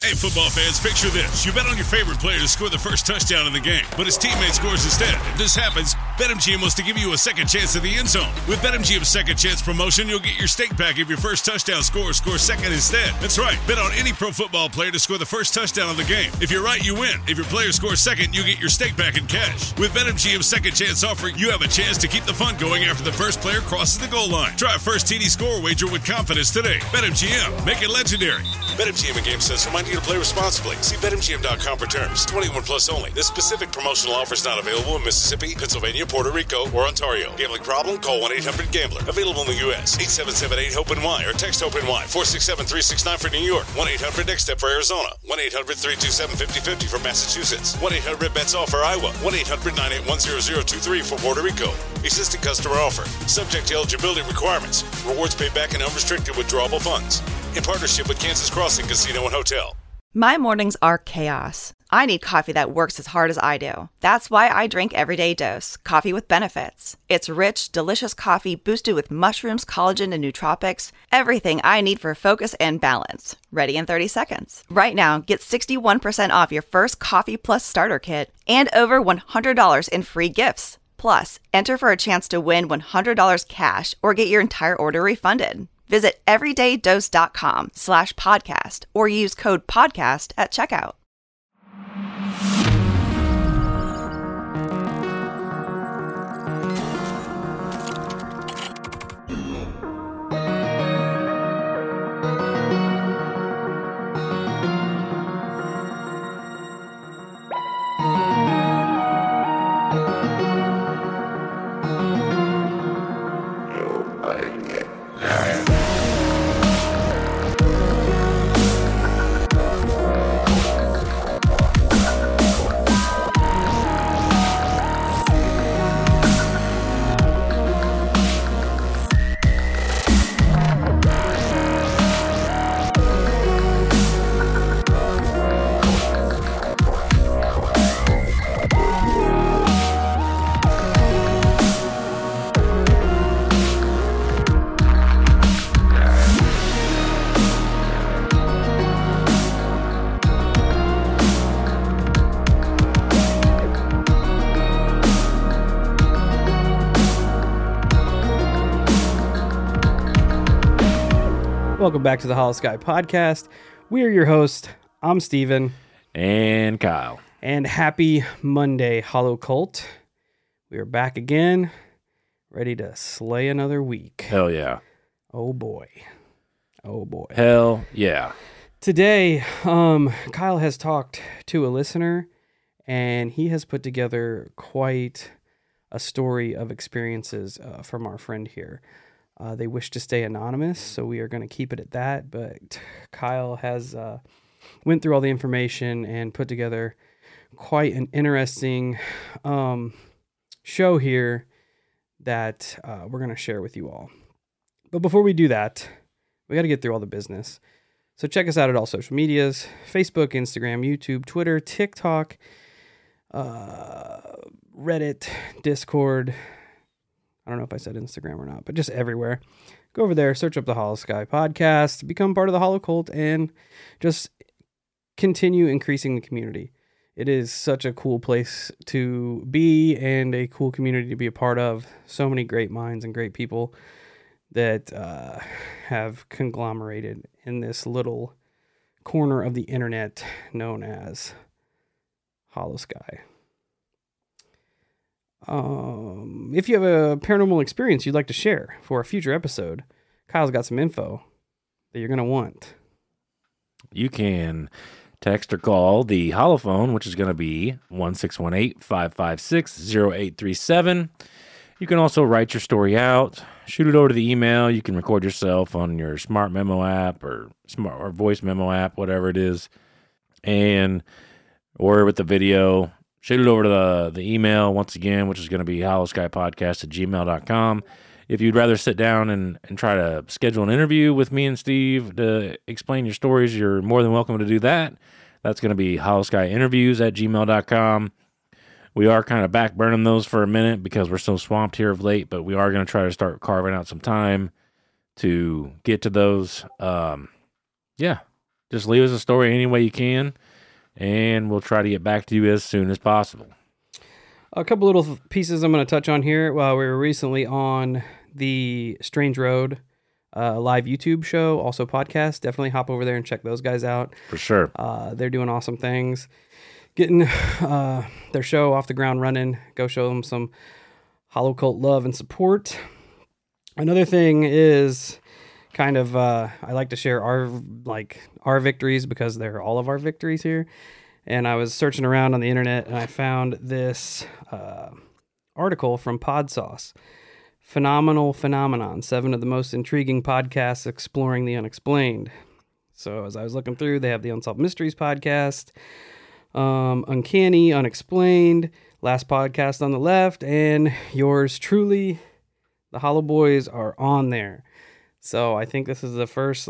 Hey, football fans, picture this. You bet on your favorite player to score the first touchdown in the game, but his teammate scores instead. If this happens, BetMGM wants to give you a second chance at the end zone. With BetMGM's second chance promotion, you'll get your stake back if your first touchdown scores second instead. That's right. Bet on any pro football player to score the first touchdown of the game. If you're right, you win. If your player scores second, you get your stake back in cash. With BetMGM's second chance offer, you have a chance to keep the fun going after the first player crosses the goal line. Try a first TD score wager with confidence today. BetMGM. Make it legendary. BetMGM and GameSense remind you to play responsibly. See BetMGM.com for terms. 21 plus only. This specific promotional offer is not available in Mississippi, Pennsylvania, Puerto Rico, or Ontario. Gambling problem? Call 1-800-GAMBLER. Available in the U.S. 877-8-HOPE-NY or text HOPE-NY. 467-369 for New York. 1-800-NEXT-STEP for Arizona. 1-800-327-5050 for Massachusetts. 1-800-BETS-ALL for Iowa. 1-800-981-0023 for Puerto Rico. Existing customer offer. Subject to eligibility requirements. Rewards paid back in unrestricted withdrawable funds. In partnership with Kansas Crossing Casino and Hotel. My mornings are chaos. I need coffee that works as hard as I do. That's why I drink Everyday Dose, coffee with benefits. It's rich, delicious coffee boosted with mushrooms, collagen, and nootropics. Everything I need for focus and balance. Ready in 30 seconds. Right now, get 61% off your first Coffee Plus starter kit and over $100 in free gifts. Plus, enter for a chance to win $100 cash or get your entire order refunded. Visit everydaydose.com/podcast or use code podcast at checkout. Welcome back to the Hollow Sky Podcast. We are your host. I'm Steven. And Kyle. And happy Monday, Hollow Cult. We are back again, ready to slay another week. Hell yeah. Oh boy. Oh boy. Hell yeah. Today, Kyle has talked to a listener, and he has put together quite a story of experiences from our friend here. They wish to stay anonymous, so we are going to keep it at that. But Kyle has went through all the information and put together quite an interesting show here that we're going to share with you all. But before we do that, we got to get through all the business. So check us out at all social medias: Facebook, Instagram, YouTube, Twitter, TikTok, Reddit, Discord. I don't know if I said Instagram or not, but just everywhere. Go over there, search up the Hollow Sky Podcast, become part of the Hollow Cult, and just continue increasing the community. It is such a cool place to be and a cool community to be a part of. So many great minds and great people that have conglomerated in this little corner of the internet known as Hollow Sky. If you have a paranormal experience you'd like to share for a future episode, Kyle's got some info that you're going to want. You can text or call the holophone, which is going to be 1-618-556-0837. You can also write your story out, shoot it over to the email. You can record yourself on your smart memo app or voice memo app, whatever it is, or with the video. Shoot it over to the email once again, which is going to be hollowskypodcast@gmail.com. If you'd rather sit down and try to schedule an interview with me and Steve to explain your stories, you're more than welcome to do that. That's going to be hollowskyinterviews@gmail.com. We are kind of backburning those for a minute because we're so swamped here of late, but we are going to try to start carving out some time to get to those. Just just leave us a story any way you can, and we'll try to get back to you as soon as possible. A couple little pieces I'm going to touch on here. Well, we were recently on the Strange Road live YouTube show, also podcast. Definitely hop over there and check those guys out. For sure. They're doing awesome things. Getting their show off the ground running. Go show them some Hollow Cult love and support. Another thing is kind of I like to share our victories because they're all of our victories here. And I was searching around on the internet and I found this article from Podsauce. Phenomenal Phenomenon, 7 of the most intriguing podcasts exploring the unexplained. So as I was looking through, they have the Unsolved Mysteries podcast, Uncanny, Unexplained, Last Podcast on the Left, and yours truly, the Hollow Boys, are on there. So I think this is the first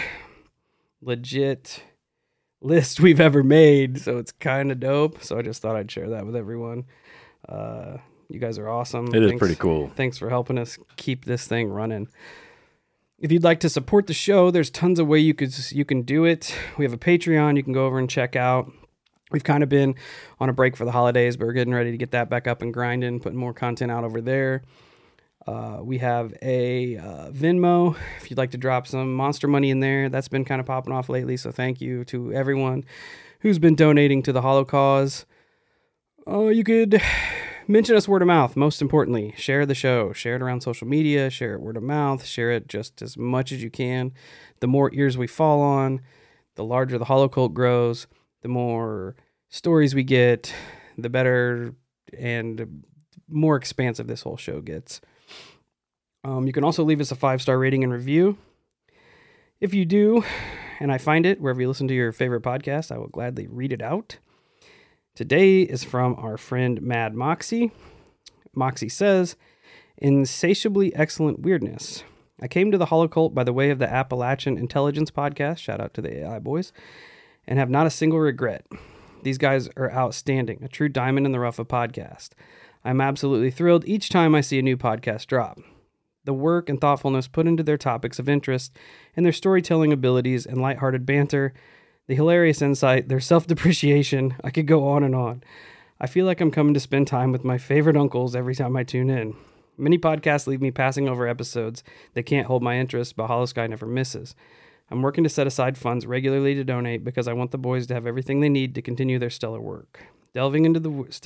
legit list we've ever made, so it's kind of dope. So I just thought I'd share that with everyone. You guys are awesome. It is pretty cool. Thanks for helping us keep this thing running. If you'd like to support the show, there's tons of ways you can do it. We have a Patreon you can go over and check out. We've kind of been on a break for the holidays, but we're getting ready to get that back up and grinding, putting more content out over there. We have a Venmo if you'd like to drop some monster money in there. That's been kind of popping off lately, so thank you to everyone who's been donating to the Hollow Cause. You could mention us word of mouth. Most importantly, share the show. Share it around social media. Share it word of mouth. Share it just as much as you can. The more ears we fall on, the larger the Hollow Cult grows. The more stories we get, the better and more expansive this whole show gets. You can also leave us a 5-star rating and review. If you do, and I find it wherever you listen to your favorite podcast, I will gladly read it out. Today is from our friend Mad Moxie. Moxie says, insatiably excellent weirdness. I came to the Hollow Cult by the way of the Appalachian Intelligence podcast, shout out to the AI boys, and have not a single regret. These guys are outstanding, a true diamond in the rough of podcast. I'm absolutely thrilled each time I see a new podcast drop. The work and thoughtfulness put into their topics of interest, and their storytelling abilities and lighthearted banter, the hilarious insight, their self-depreciation, I could go on and on. I feel like I'm coming to spend time with my favorite uncles every time I tune in. Many podcasts leave me passing over episodes that can't hold my interest, but Hollow Sky never misses. I'm working to set aside funds regularly to donate because I want the boys to have everything they need to continue their stellar work. Delving into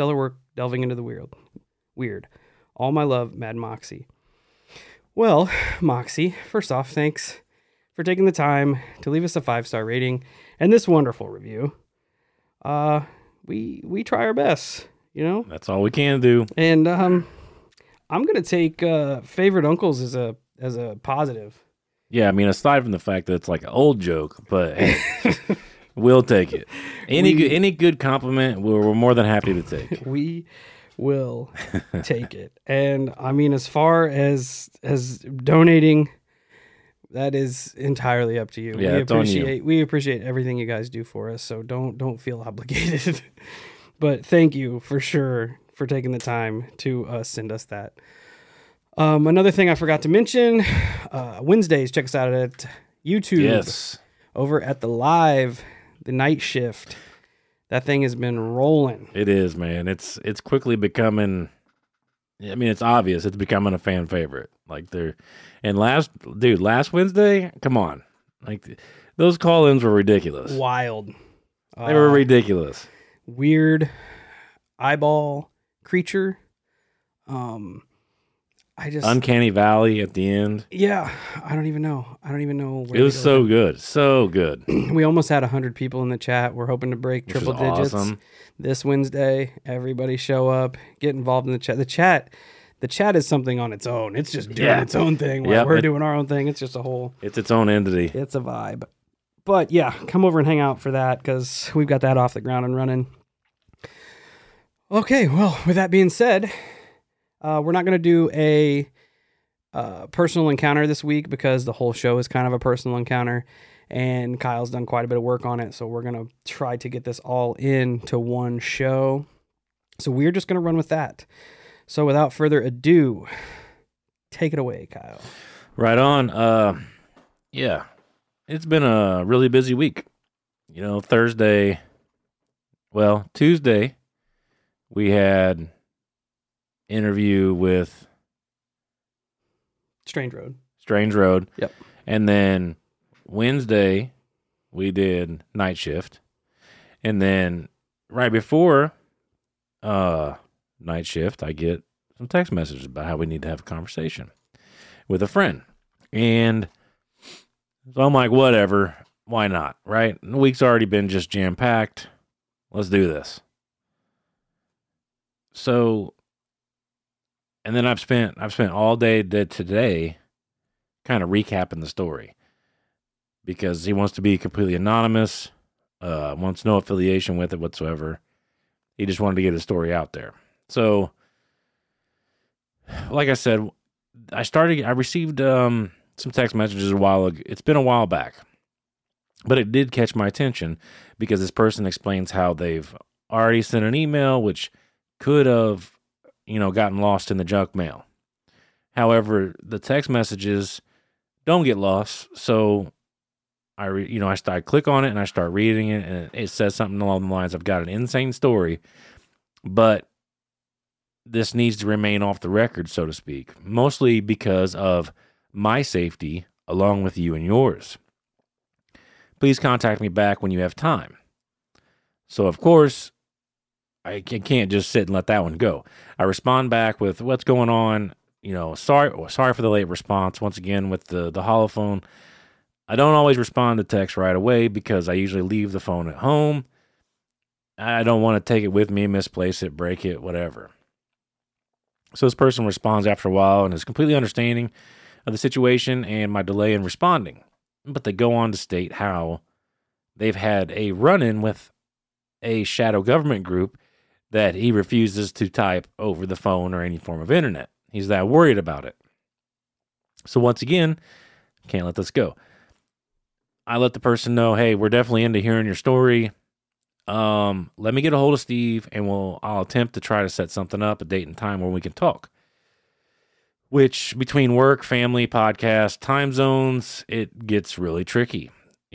the weird. All my love, Mad Moxie. Well, Moxie, first off, thanks for taking the time to leave us a 5-star rating and this wonderful review. We try our best, you know? That's all we can do. And I'm going to take favorite uncles as a positive. Yeah, I mean, aside from the fact that it's like an old joke, but hey, we'll take it. Any good compliment, we're more than happy to take. We will take it. And I mean, as far as donating, that is entirely up to you. Yeah, we appreciate everything you guys do for us, so don't feel obligated. But thank you for sure for taking the time to send us that. Another thing I forgot to mention, Wednesdays, check us out at YouTube. Yes. Over at the night shift. That thing has been rolling. It is, man. It's quickly becoming, I mean, it's obvious. It's becoming a fan favorite. Last Wednesday, come on. Like, those call-ins were ridiculous. Wild. They were ridiculous. Weird eyeball creature. Uncanny Valley at the end. Yeah, I don't even know. It was so good. So good. We almost had 100 people in the chat. We're hoping to break triple digits awesome. This Wednesday. Everybody show up, get involved in the chat. The chat is something on its own. It's just doing its own thing while we're doing our own thing. It's just it's its own entity. It's a vibe. But yeah, come over and hang out for that because we've got that off the ground and running. Okay, well, with that being said, we're not going to do a personal encounter this week because the whole show is kind of a personal encounter, and Kyle's done quite a bit of work on it, so we're going to try to get this all into one show. So we're just going to run with that. So without further ado, take it away, Kyle. Right on. Yeah, it's been a really busy week. Tuesday, we had interview with Strange Road. Yep. And then Wednesday, we did night shift. And then right before night shift, I get some text messages about how we need to have a conversation with a friend. And so I'm like, whatever, why not, right? The week's already been just jam-packed. Let's do this. So, and then I've spent all day today kind of recapping the story because he wants to be completely anonymous, wants no affiliation with it whatsoever. He just wanted to get his story out there. So, like I said, I received some text messages a while ago. It's been a while back, but it did catch my attention because this person explains how they've already sent an email, which could have, gotten lost in the junk mail. However, the text messages don't get lost. So I click on it and I start reading it, and it says something along the lines, I've got an insane story, but this needs to remain off the record, so to speak, mostly because of my safety along with you and yours. Please contact me back when you have time. So, of course, I can't just sit and let that one go. I respond back with what's going on. Sorry for the late response. Once again, with the holophone, I don't always respond to text right away because I usually leave the phone at home. I don't want to take it with me, misplace it, break it, whatever. So this person responds after a while and is completely understanding of the situation and my delay in responding. But they go on to state how they've had a run-in with a shadow government group that he refuses to type over the phone or any form of internet. He's that worried about it. So once again, can't let this go. I let the person know, hey, we're definitely into hearing your story. Let me get a hold of Steve and I'll attempt to try to set something up, a date and time where we can talk. Which between work, family, podcast, time zones, it gets really tricky,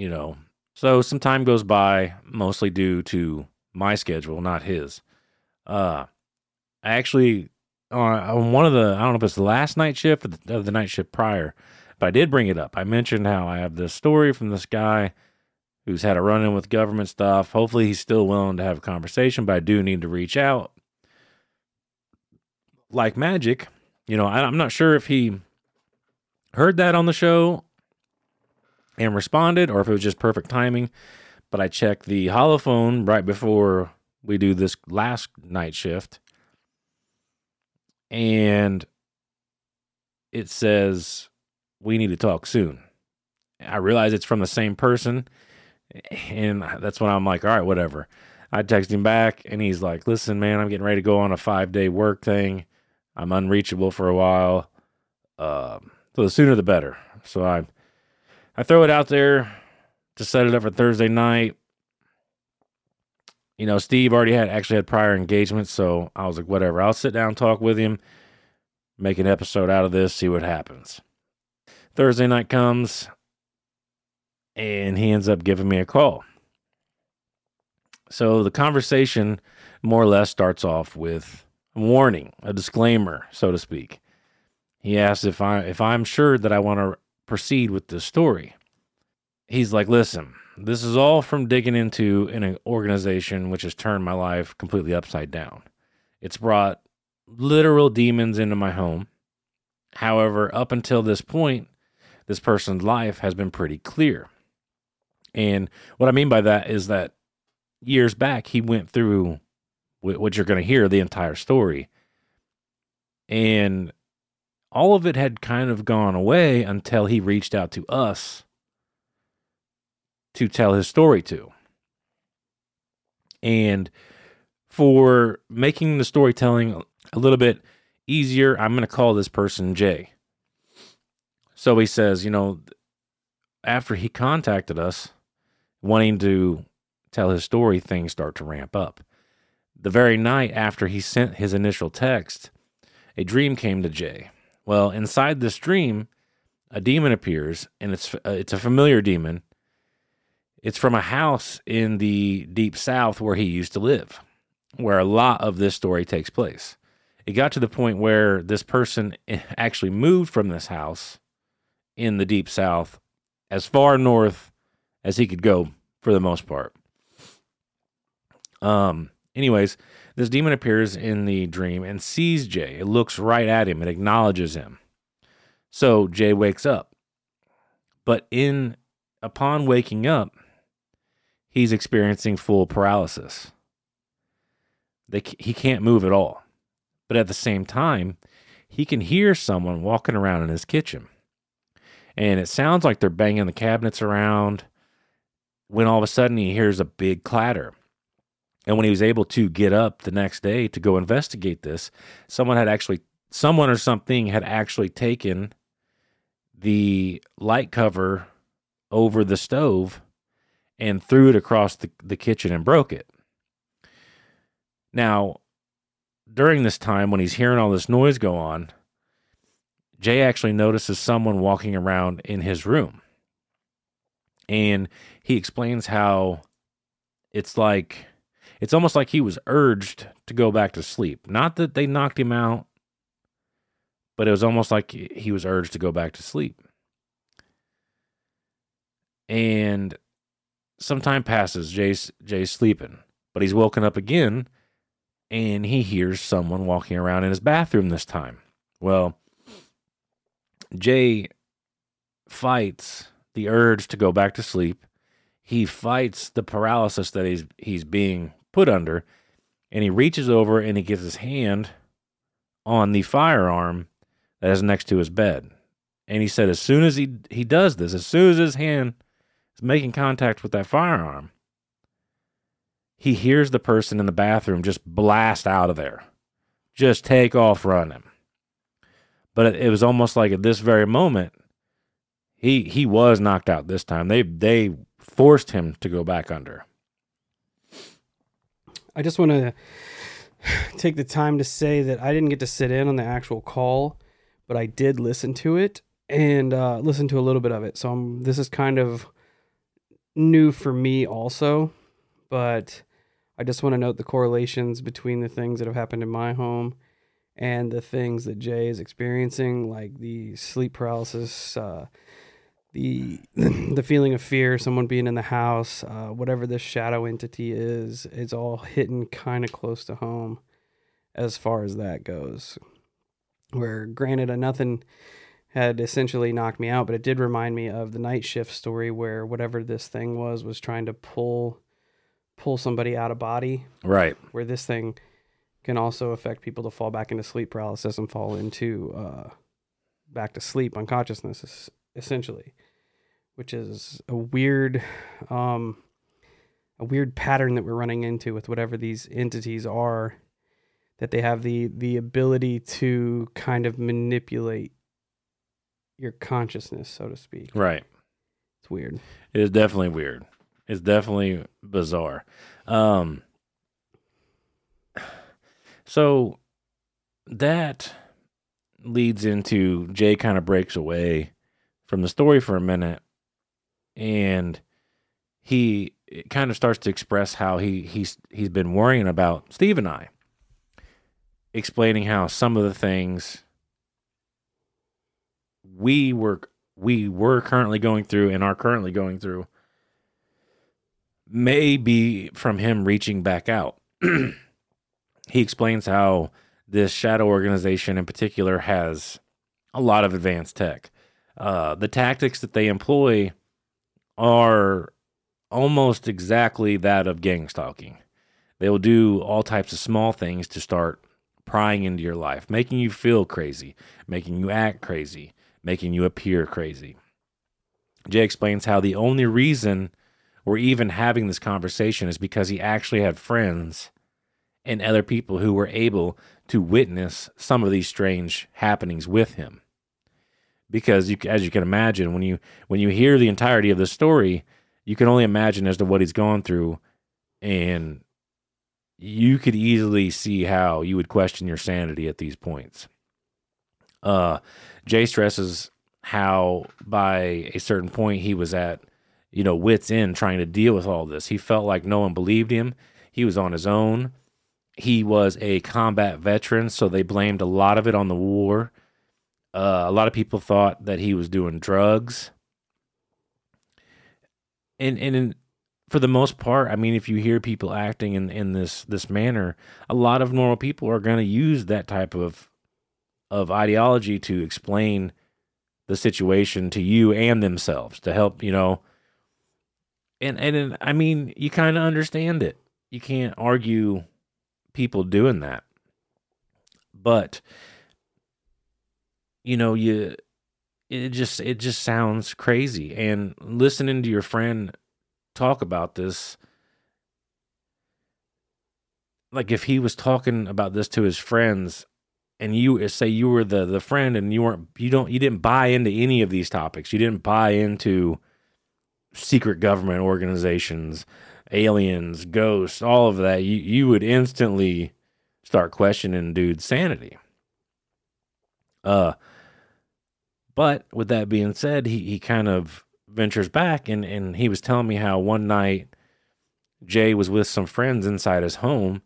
So some time goes by, mostly due to my schedule, not his. I actually, on one of I don't know if it's the last night shift or the night shift prior, but I did bring it up. I mentioned how I have this story from this guy who's had a run-in with government stuff. Hopefully he's still willing to have a conversation, but I do need to reach out. Like magic, I'm not sure if he heard that on the show and responded or if it was just perfect timing, but I checked the holophone right before we do this last night shift, and it says, we need to talk soon. I realize it's from the same person, and that's when I'm like, all right, whatever. I text him back, and he's like, listen, man, I'm getting ready to go on a 5-day work thing. I'm unreachable for a while. So the sooner the better. So I throw it out there to set it up for Thursday night. Steve already had prior engagements, so I was like, whatever. I'll sit down, talk with him, make an episode out of this, see what happens. Thursday night comes, and he ends up giving me a call. So the conversation more or less starts off with a warning, a disclaimer, so to speak. He asks if I'm sure that I want to proceed with this story. He's like, listen, this is all from digging into an organization which has turned my life completely upside down. It's brought literal demons into my home. However, up until this point, this person's life has been pretty clear. And what I mean by that is that years back, he went through what you're going to hear, the entire story. And all of it had kind of gone away until he reached out to us to tell his story to. And for making the storytelling a little bit easier, I'm going to call this person Jay. So he says, after he contacted us, wanting to tell his story, things start to ramp up. The very night after he sent his initial text, a dream came to Jay. Well, inside this dream, a demon appears, and it's a familiar demon. It's from a house in the Deep South where he used to live, where a lot of this story takes place. It got to the point where this person actually moved from this house in the Deep South as far north as he could go for the most part. Anyways, this demon appears in the dream and sees Jay. It looks right at him and acknowledges him. So Jay wakes up. But upon waking up, he's experiencing full paralysis. He can't move at all. But at the same time, he can hear someone walking around in his kitchen. And it sounds like they're banging the cabinets around when all of a sudden he hears a big clatter. And when he was able to get up the next day to go investigate this, someone or something had actually taken the light cover over the stove and threw it across the kitchen and broke it. Now, during this time, when he's hearing all this noise go on, Jay actually notices someone walking around in his room. And he explains how it's almost like he was urged to go back to sleep. Not that they knocked him out, but it was almost like he was urged to go back to sleep. And some time passes, Jay's sleeping, but he's woken up again, and he hears someone walking around in his bathroom this time. Well, Jay fights the urge to go back to sleep. He fights the paralysis that he's being put under, and he reaches over and he gets his hand on the firearm that is next to his bed. And he said as soon as he does this, as soon as his hand is making contact with that firearm, he hears the person in the bathroom just blast out of there, just take off running. But it was almost like at this very moment, he was knocked out this time. They forced him to go back under. I just want to take the time to say that I didn't get to sit in on the actual call, but I did listen to it and listen to a little bit of it. So this is kind of new for me also, but I just want to note the correlations between the things that have happened in my home and the things that Jay is experiencing, like the sleep paralysis, the feeling of fear, someone being in the house, whatever this shadow entity is, it's all hitting kind of close to home as far as that goes. Where granted, nothing had essentially knocked me out, but it did remind me of the night shift story where whatever this thing was trying to pull somebody out of body. Right. Where this thing can also affect people to fall back into sleep paralysis and fall into back to sleep unconsciousness, essentially, which is a weird pattern that we're running into with whatever these entities are, that they have the ability to kind of manipulate your consciousness, so to speak. Right. It's weird. It is definitely weird. It's definitely bizarre. So that leads into Jay kind of breaks away from the story for a minute, and he kind of starts to express how he's been worrying about Steve and I, explaining how some of the things we were currently going through and are currently going through may be from him reaching back out. He explains how this shadow organization in particular has a lot of advanced tech. The tactics that they employ are almost exactly that of gang stalking. They will do all types of small things to start prying into your life, making you feel crazy, making you act crazy, making you appear crazy. Jay explains how the only reason we're even having this conversation is because he actually had friends and other people who were able to witness some of these strange happenings with him. Because as you can imagine, when you hear the entirety of the story, you can only imagine as to what he's gone through, and you could easily see how you would question your sanity at these points. Jay stresses how by a certain point he was at wits end trying to deal with all this. He felt like no one believed him. He was on his own. He was a combat veteran, so they blamed a lot of it on the war. A lot of people thought that he was doing drugs. And for the most part, I mean, if you hear people acting in this manner, a lot of normal people are going to use that type of ideology to explain the situation to you and themselves to help, And I mean, you kind of understand it. You can't argue people doing that. But it just sounds crazy. And listening to your friend talk about this, like if he was talking about this to his friends, and you say you were the friend, and you didn't buy into any of these topics. You didn't buy into secret government organizations, aliens, ghosts, all of that, you would instantly start questioning dude's sanity. But with that being said, he kind of ventures back, and he was telling me how one night Jay was with some friends inside his home,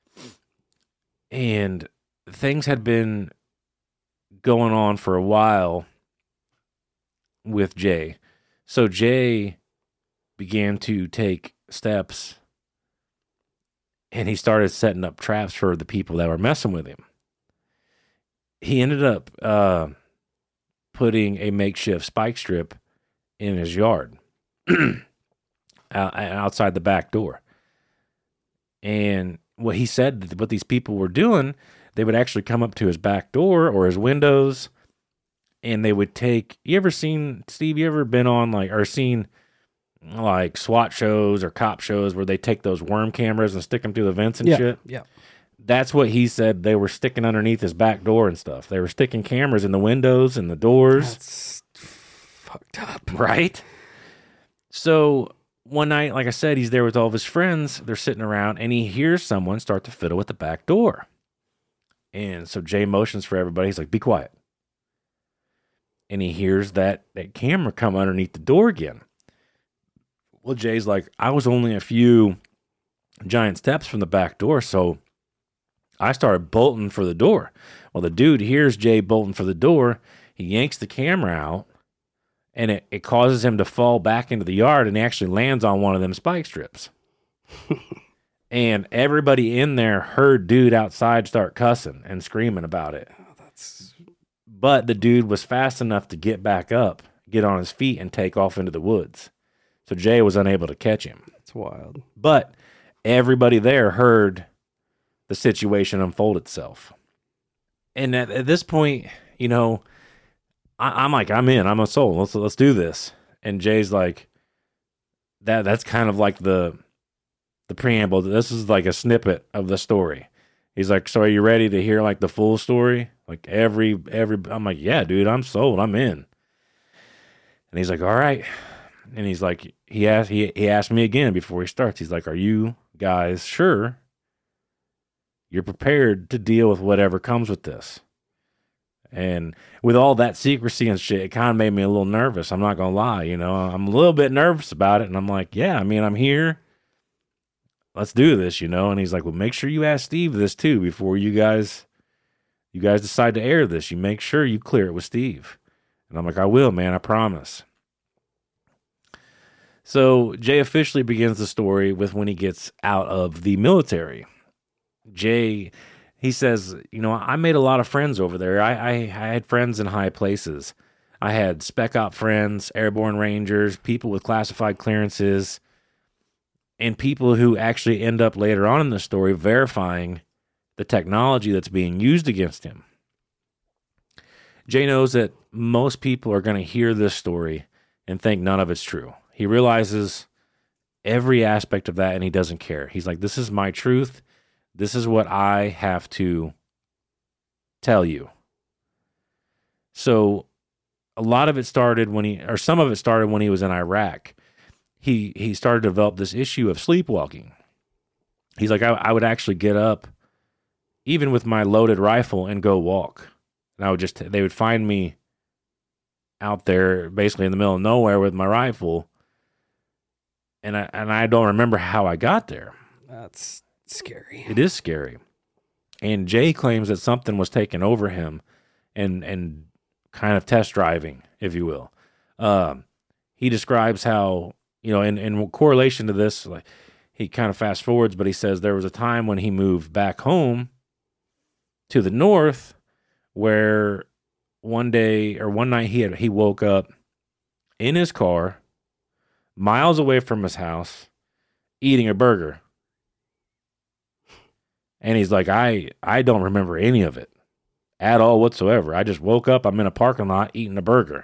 and things had been going on for a while with Jay. So Jay began to take steps, and he started setting up traps for the people that were messing with him. He ended up putting a makeshift spike strip in his yard outside the back door. And what he said, what these people were doing, they would actually come up to his back door or his windows, and they would take, you ever been on or seen like SWAT shows or cop shows where they take those worm cameras and stick them through the vents and shit? Yeah. That's what he said they were sticking underneath his back door and stuff. They were sticking cameras in the windows and the doors. That's fucked up. Right? So one night, like I said, he's there with all of his friends. They're sitting around, and he hears someone start to fiddle with the back door. And so Jay motions for everybody. He's like, be quiet. And he hears that camera come underneath the door again. Well, Jay's like, I was only a few giant steps from the back door, so I started bolting for the door. Well, the dude hears Jay bolting for the door. He yanks the camera out, and it causes him to fall back into the yard, and he actually lands on one of them spike strips. And everybody in there heard dude outside start cussing and screaming about it. But the dude was fast enough to get back up, get on his feet, and take off into the woods. So Jay was unable to catch him. That's wild. But everybody there heard the situation unfold itself. And at this point, I'm like, I'm in. I'm a soul. Let's do this. And Jay's like, that's kind of like the preamble. This is like a snippet of the story. He's like, so are you ready to hear like the full story? Like every I'm like, yeah, dude, I'm sold. I'm in. And he's like, all right. And he's like, he asked me again before he starts. He's like, are you guys sure you're prepared to deal with whatever comes with this? And with all that secrecy and shit, it kind of made me a little nervous. I'm not going to lie. I'm a little bit nervous about it. And I'm like, yeah, I mean, I'm here. Let's do this, And he's like, well, make sure you ask Steve this too before you guys decide to air this. You make sure you clear it with Steve. And I'm like, I will, man. I promise. So Jay officially begins the story with when he gets out of the military. Jay, he says, I made a lot of friends over there. I had friends in high places. I had spec op friends, airborne rangers, people with classified clearances, and people who actually end up later on in the story verifying the technology that's being used against him. Jay knows that most people are going to hear this story and think none of it's true. He realizes every aspect of that, and he doesn't care. He's like, this is my truth. This is what I have to tell you. So a lot of it started some of it started when he was in Iraq. He started to develop this issue of sleepwalking. He's like, I would actually get up, even with my loaded rifle, and go walk. And they would find me out there basically in the middle of nowhere with my rifle, and I don't remember how I got there. That's scary. It is scary. And Jay claims that something was taken over him and kind of test driving, if you will. He describes how, in correlation to this, like he kind of fast forwards, but he says there was a time when he moved back home to the north where one night he woke up in his car miles away from his house eating a burger. And he's like, I don't remember any of it at all whatsoever. I just woke up, I'm in a parking lot eating a burger.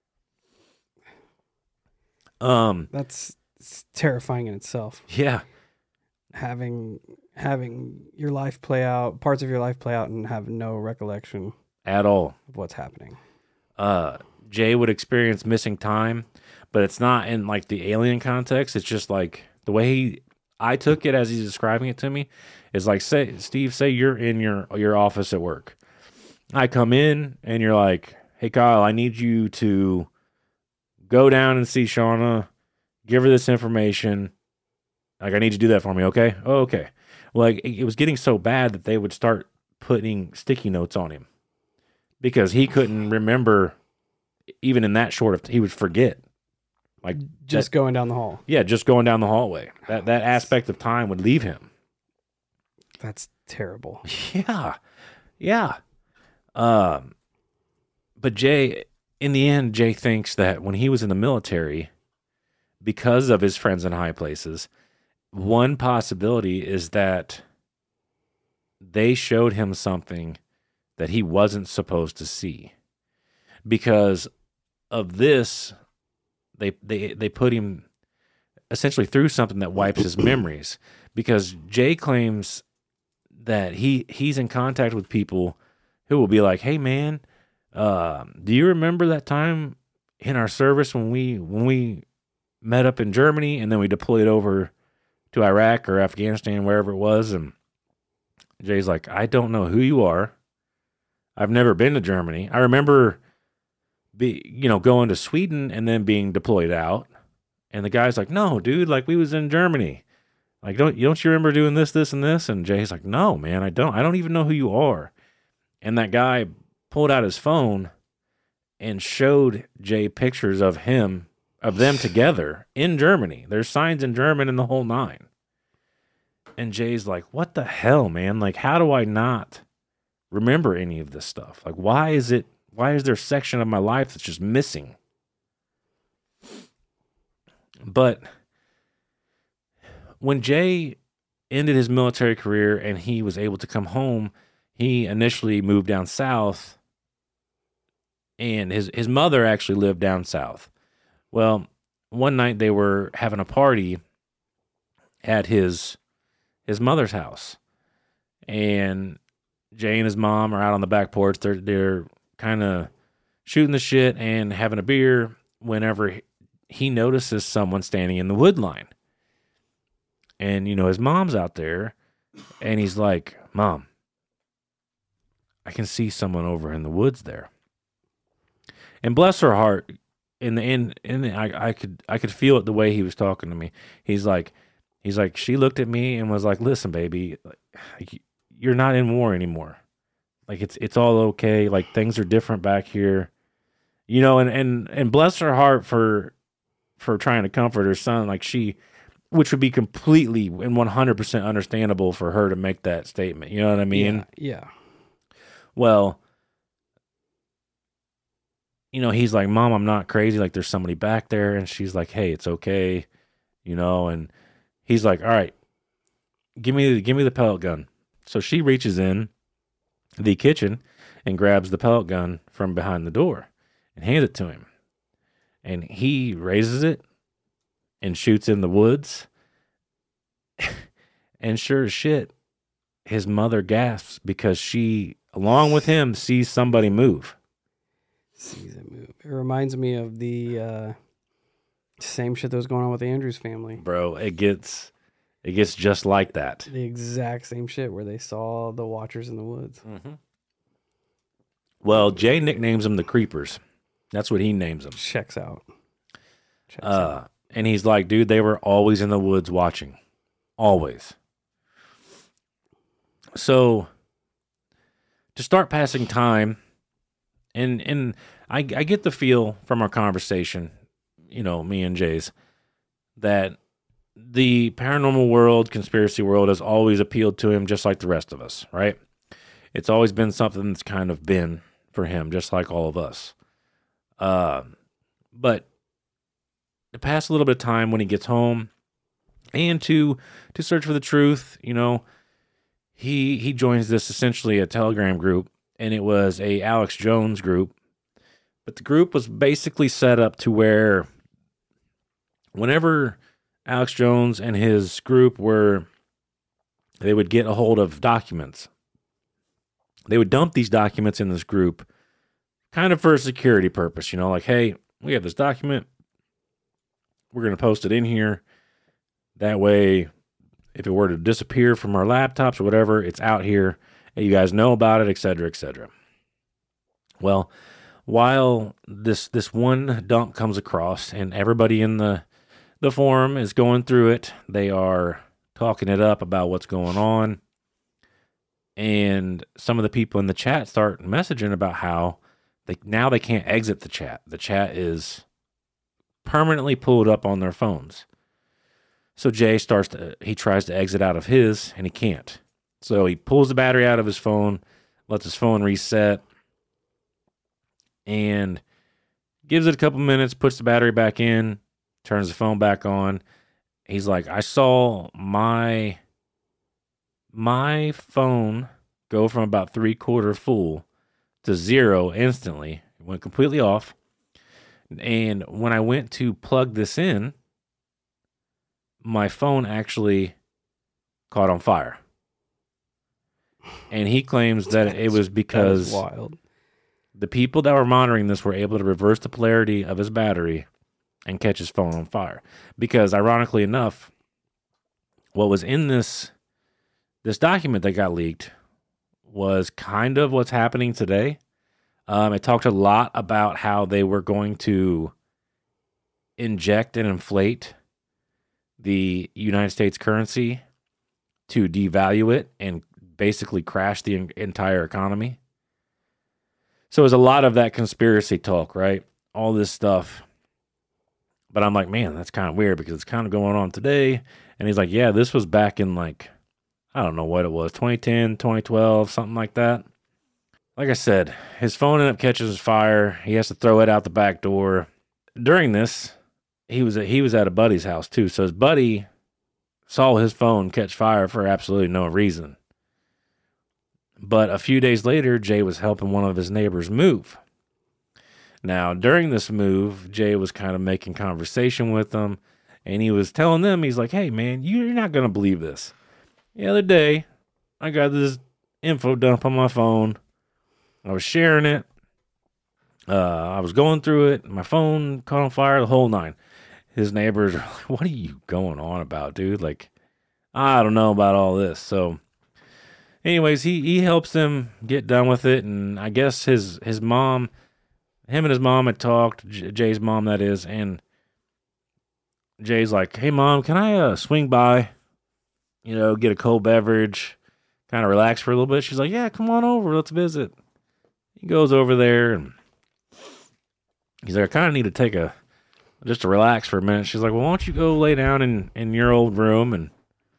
That's terrifying in itself. Yeah. Having your life play out, parts of your life play out, and have no recollection At all. of what's happening. Jay would experience missing time, but it's not in like the alien context. It's just like the way I took it as he's describing it to me is like, say you're in your office at work. I come in and you're like, hey Kyle, I need you to go down and see Shauna, give her this information. Like, I need you to do that for me, okay? Oh, okay. Well, like, it was getting so bad that they would start putting sticky notes on him because he couldn't remember, even in that he would forget. Like just going down the hall. Yeah, just going down the hallway. That aspect of time would leave him. That's terrible. Yeah. But Jay, in the end, Jay thinks that when he was in the military, because of his friends in high places, one possibility is that they showed him something that he wasn't supposed to see. Because of this, they put him essentially through something that wipes his memories. Because Jay claims that he's in contact with people who will be like, hey man, do you remember that time in our service when we met up in Germany and then we deployed over to Iraq or Afghanistan, wherever it was? And Jay's like, I don't know who you are. I've never been to Germany. I remember going to Sweden and then being deployed out. And the guy's like, no, dude, like we was in Germany. Like, don't you remember doing this, this, and this? And Jay's like, no, man, I don't even know who you are. And that guy pulled out his phone and showed Jay pictures of them together in Germany. There's signs in German and the whole nine. And Jay's like, what the hell, man? Like, how do I not remember any of this stuff? Like, why is there a section of my life that's just missing? But when Jay ended his military career and he was able to come home, he initially moved down south, and his mother actually lived down south. Well, one night they were having a party at his mother's house, and Jay and his mom are out on the back porch. They're kind of shooting the shit and having a beer whenever he notices someone standing in the wood line. And, his mom's out there, and he's like, Mom, I can see someone over in the woods there. And bless her heart, I could feel it the way he was talking to me. He's like, she looked at me and was like, listen, baby, you're not in war anymore. Like, it's all okay. Like, things are different back here, and bless her heart for trying to comfort her son. Like, which would be completely and 100% understandable for her to make that statement. You know what I mean? Yeah. Well, he's like, Mom, I'm not crazy. Like, there's somebody back there. And she's like, hey, it's okay. And he's like, all right, give me the pellet gun. So she reaches in the kitchen and grabs the pellet gun from behind the door and hands it to him. And he raises it and shoots in the woods. And sure as shit, his mother gasps because she, along with him, sees somebody move. Sees it move. It reminds me of the same shit that was going on with the Andrews family. Bro, it gets just like that. The exact same shit where they saw the watchers in the woods. Mm-hmm. Well, Jay nicknames them the Creepers. That's what he names them. Checks out. And he's like, dude, they were always in the woods watching. Always. So to start passing time, and I get the feel from our conversation, me and Jay's, that the paranormal world, conspiracy world has always appealed to him just like the rest of us, right? It's always been something that's kind of been for him, just like all of us. But to pass a little bit of time when he gets home and to search for the truth, he joins this essentially a Telegram group, and it was a Alex Jones group. But the group was basically set up to where whenever Alex Jones and his group they would get a hold of documents. They would dump these documents in this group kind of for a security purpose, like, hey, we have this document. We're going to post it in here. That way, if it were to disappear from our laptops or whatever, it's out here and you guys know about it, et cetera, et cetera. Well, while this one dump comes across and everybody in the forum is going through it, they are talking it up about what's going on. And some of the people in the chat start messaging about how they can't exit the chat. The chat is permanently pulled up on their phones. So Jay tries to exit out of his, and he can't. So he pulls the battery out of his phone, lets his phone reset, and gives it a couple minutes, puts the battery back in, turns the phone back on. He's like, I saw my phone go from about 3/4 full to 0 instantly. It went completely off. And when I went to plug this in, my phone actually caught on fire. And he claims that it was because wild. The people that were monitoring this were able to reverse the polarity of his battery and catch his phone on fire. Because ironically enough, what was in this document that got leaked was kind of what's happening today. It talked a lot about how they were going to inject and inflate the United States currency to devalue it and basically crash the entire economy. So there's a lot of that conspiracy talk, right? All this stuff. But I'm like, man, that's kind of weird because it's kind of going on today. And he's like, yeah, this was back in I don't know what it was, 2010, 2012, something like that. Like I said, his phone ended up catching fire. He has to throw it out the back door. During this, he was at a buddy's house too. So his buddy saw his phone catch fire for absolutely no reason. But a few days later, Jay was helping one of his neighbors move. Now, during this move, Jay was kind of making conversation with them, and he was telling them, he's like, hey, man, you're not going to believe this. The other day, I got this info dump on my phone. I was sharing it. I was going through it. My phone caught on fire, the whole nine. His neighbors are like, what are you going on about, dude? I don't know about all this. So anyways, he helps them get done with it. And I guess his mom, him and his mom had talked, Jay's mom, that is. And Jay's like, hey, Mom, can I swing by, get a cold beverage, kind of relax for a little bit? She's like, yeah, come on over. Let's visit. He goes over there and he's like, I kind of need to just to relax for a minute. She's like, well, why don't you go lay down in your old room and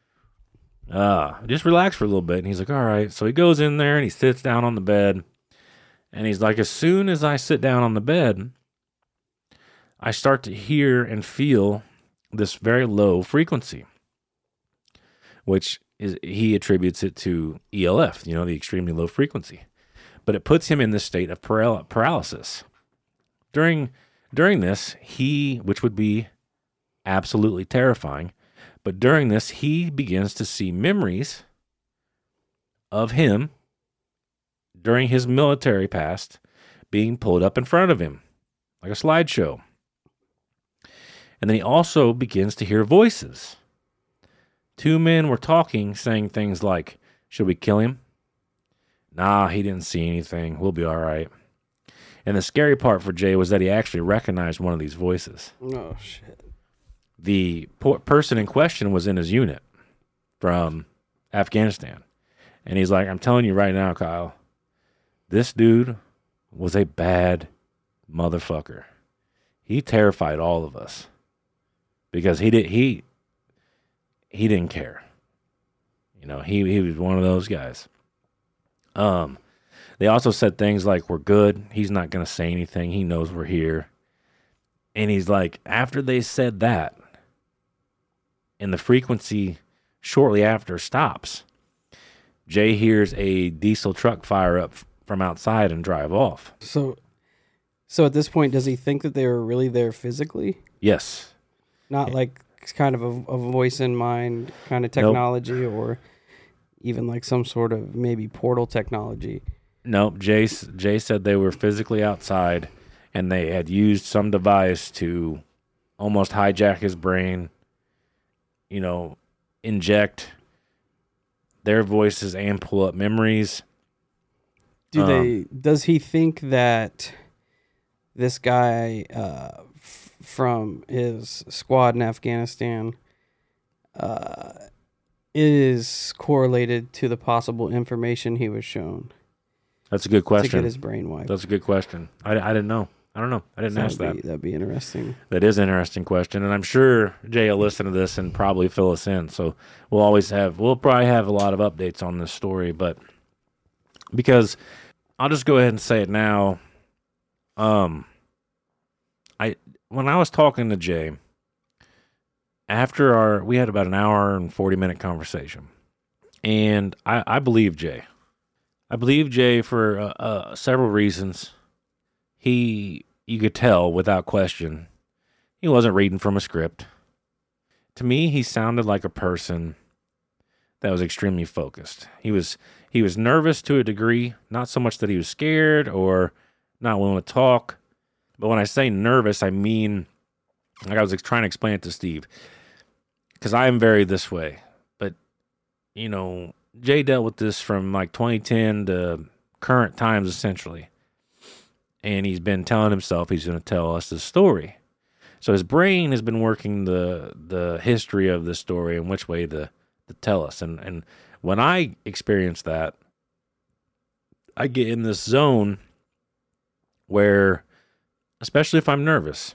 just relax for a little bit. And he's like, all right. So he goes in there and he sits down on the bed. And he's like, as soon as I sit down on the bed, I start to hear and feel this very low frequency, which he attributes it to ELF, the extremely low frequency. But it puts him in this state of paralysis. During this, which would be absolutely terrifying, but during this, he begins to see memories of him during his military past being pulled up in front of him, like a slideshow. And then he also begins to hear voices. Two men were talking, saying things like, should we kill him? Nah, he didn't see anything. We'll be all right. And the scary part for Jay was that he actually recognized one of these voices. Oh, shit. the person in question was in his unit from Afghanistan. And he's like, I'm telling you right now, Kyle, this dude was a bad motherfucker. He terrified all of us because he didn't care. You know, he was one of those guys. They also said things like, we're good. He's not going to say anything. He knows we're here. And he's like, after they said that, and the frequency shortly after stops, Jay hears a diesel truck fire up from outside and drive off. So at this point, does he think that they were really there physically? Yes. Not like kind of a voice in mind kind of technology, or even like some sort of maybe portal technology. Nope. Jay said they were physically outside and they had used some device to almost hijack his brain, you know, inject their voices and pull up memories. Does he think that this guy from his squad in Afghanistan is correlated to the possible information he was shown? That's a good question. To get his brain wiped. That's a good question. I didn't know. I don't know. I didn't ask that. That'd be interesting. That is an interesting question, and I'm sure Jay will listen to this and probably fill us in. So we'll probably have a lot of updates on this story, but because I'll just go ahead and say it now. When I was talking to Jay after we had about an hour and 40-minute conversation, and I believe Jay. I believe Jay for several reasons. You could tell without question, he wasn't reading from a script. To me, he sounded like a person that was extremely focused. He was nervous to a degree, not so much that he was scared or not willing to talk. But when I say nervous, I mean, like I was trying to explain it to Steve, because I am very this way. But, you know, Jay dealt with this from like 2010 to current times, essentially. And he's been telling himself he's going to tell us this story. So his brain has been working the history of this story and which way to tell us. And when I experience that, I get in this zone where, especially if I'm nervous,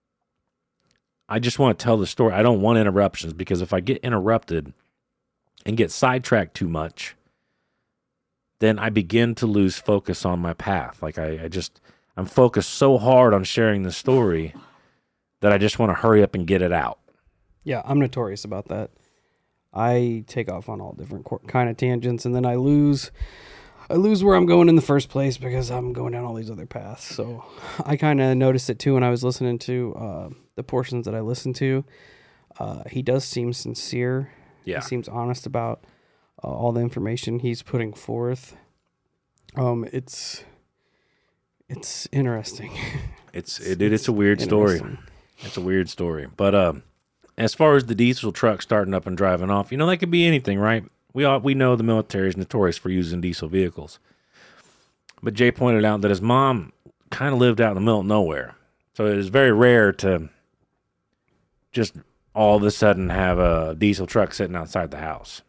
I just want to tell the story. I don't want interruptions, because if I get interrupted and get sidetracked too much, then I begin to lose focus on my path. Like I'm focused so hard on sharing the story that I just want to hurry up and get it out. Yeah, I'm notorious about that. I take off on all different kind of tangents, and then I lose where I'm going in the first place because I'm going down all these other paths. So I kind of noticed it too when I was listening to the portions that I listened to. He does seem sincere. Yeah. He seems honest about all the information he's putting forth. It's interesting. It's a weird story. It's a weird story. But as far as the diesel truck starting up and driving off, that could be anything, right? We know the military is notorious for using diesel vehicles. But Jay pointed out that his mom kind of lived out in the middle of nowhere. So it is very rare to just all of a sudden have a diesel truck sitting outside the house.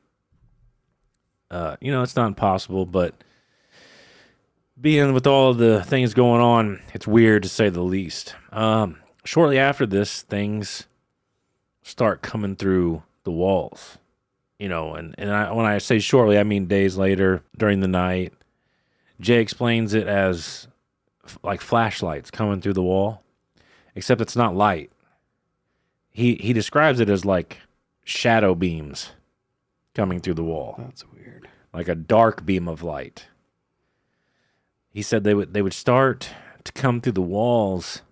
It's not impossible, but being with all of the things going on, it's weird to say the least. Shortly after this, things start coming through the walls, and when I say shortly, I mean days later during the night. Jay explains it as like flashlights coming through the wall, except it's not light. He describes it as like shadow beams coming through the wall. That's weird. Like a dark beam of light. He said they would start to come through the walls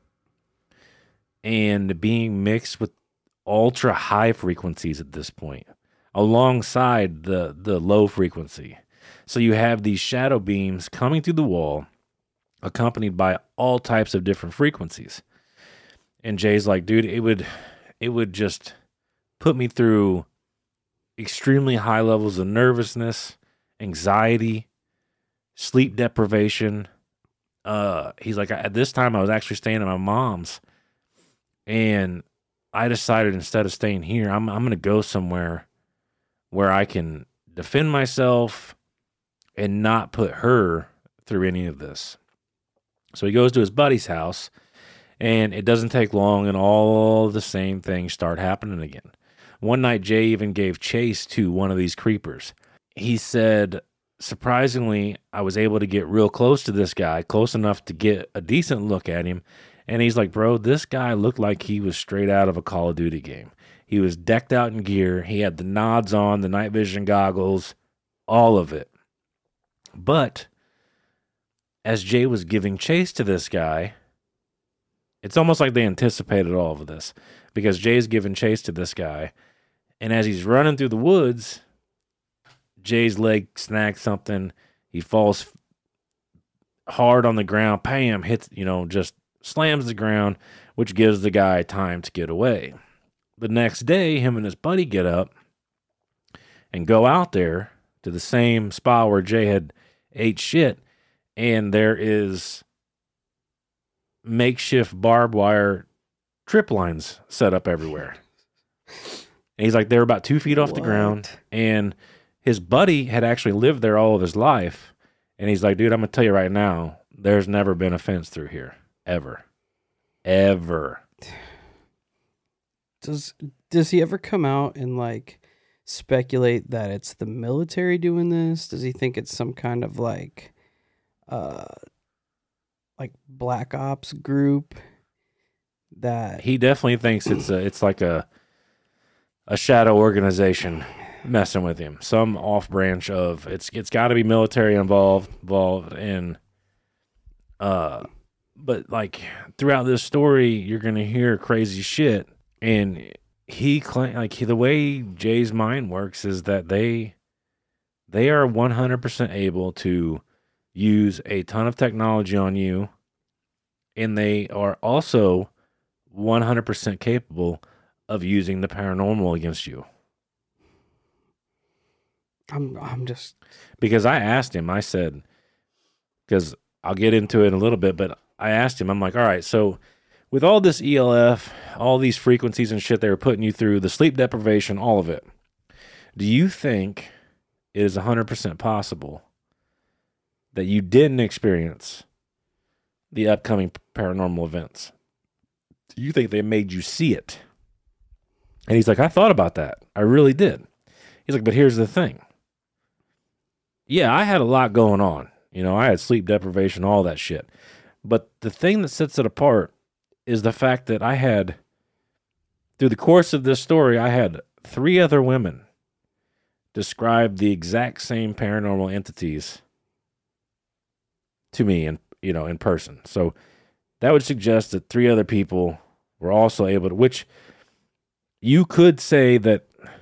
and being mixed with ultra high frequencies at this point, alongside the low frequency. So you have these shadow beams coming through the wall, accompanied by all types of different frequencies. And Jay's like, dude, it would just put me through extremely high levels of nervousness, anxiety, sleep deprivation. He's like, at this time I was actually staying at my mom's, and I decided instead of staying here, I'm going to go somewhere where I can defend myself and not put her through any of this. So he goes to his buddy's house, and it doesn't take long, and all the same things start happening again. One night, Jay even gave chase to one of these creepers. He said, surprisingly, I was able to get real close to this guy, close enough to get a decent look at him. And he's like, bro, this guy looked like he was straight out of a Call of Duty game. He was decked out in gear. He had the nods on, the night vision goggles, all of it. But as Jay was giving chase to this guy, it's almost like they anticipated all of this, because Jay's giving chase to this guy. And as he's running through the woods, Jay's leg snags something. He falls hard on the ground. Bam, hits, just slams the ground, which gives the guy time to get away. The next day, him and his buddy get up and go out there to the same spot where Jay had ate shit, and there is makeshift barbed wire trip lines set up everywhere. And he's like, they're about 2 feet off the ground, and his buddy had actually lived there all of his life, and he's like, dude, I'm going to tell you right now, there's never been a fence through here. Ever. Does he ever come out and speculate that it's the military doing this? Does he think it's some kind of like black ops group that he definitely thinks it's like a shadow organization messing with him, some off branch of it's got to be military involved in but throughout this story you're gonna hear crazy shit, and he claims the way Jay's mind works is that they are 100% able to use a ton of technology on you, and they are also 100% capable of using the paranormal against you. I'm just, because I asked him, I said, because I'll get into it in a little bit, but I asked him, I'm like, all right, so with all this ELF, all these frequencies and shit they were putting you through, the sleep deprivation, all of it, do you think it is 100% possible that you didn't experience the upcoming paranormal events? Do you think they made you see it? And he's like, I thought about that. I really did. He's like, but here's the thing. Yeah, I had a lot going on. I had sleep deprivation, all that shit. But the thing that sets it apart is the fact that I had, through the course of this story, I had 3 other women describe the exact same paranormal entities to me in person. So that would suggest that 3 other people were also able to, which you could say that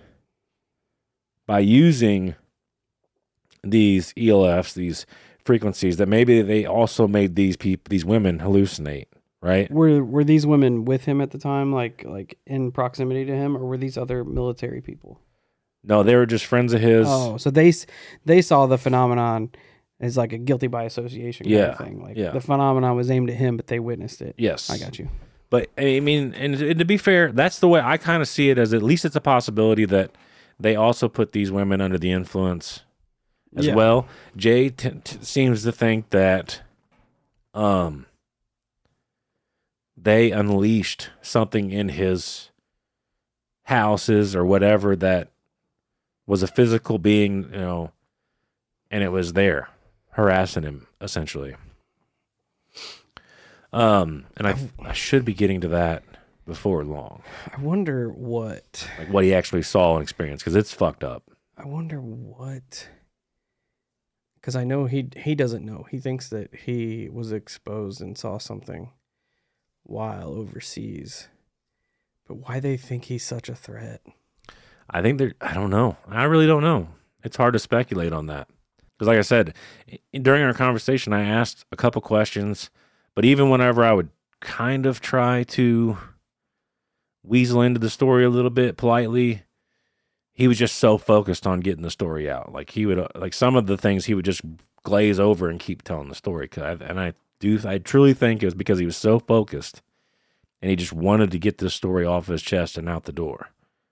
by using these ELFs, these frequencies, that maybe they also made these women hallucinate, right? Were these women with him at the time, like in proximity to him, or were these other military people? No, they were just friends of his. Oh, so they saw the phenomenon as like a guilty by association kind of thing. The phenomenon was aimed at him, but they witnessed it. Yes. I got you. But I mean, and to be fair, that's the way I kind of see it, as at least it's a possibility that they also put these women under the influence as well. Jay seems to think that they unleashed something in his houses or whatever that was a physical being, and it was there harassing him essentially. And I should be getting to that before long. I wonder what he actually saw and experienced, because it's fucked up. I wonder what, because I know he doesn't know. He thinks that he was exposed and saw something while overseas, but why they think he's such a threat? I don't know. I really don't know. It's hard to speculate on that. Because like I said, during our conversation, I asked a couple questions, but even whenever I would kind of try to weasel into the story a little bit politely, he was just so focused on getting the story out. He would, some of the things he would just glaze over and keep telling the story. I truly think it was because he was so focused and he just wanted to get this story off his chest and out the door.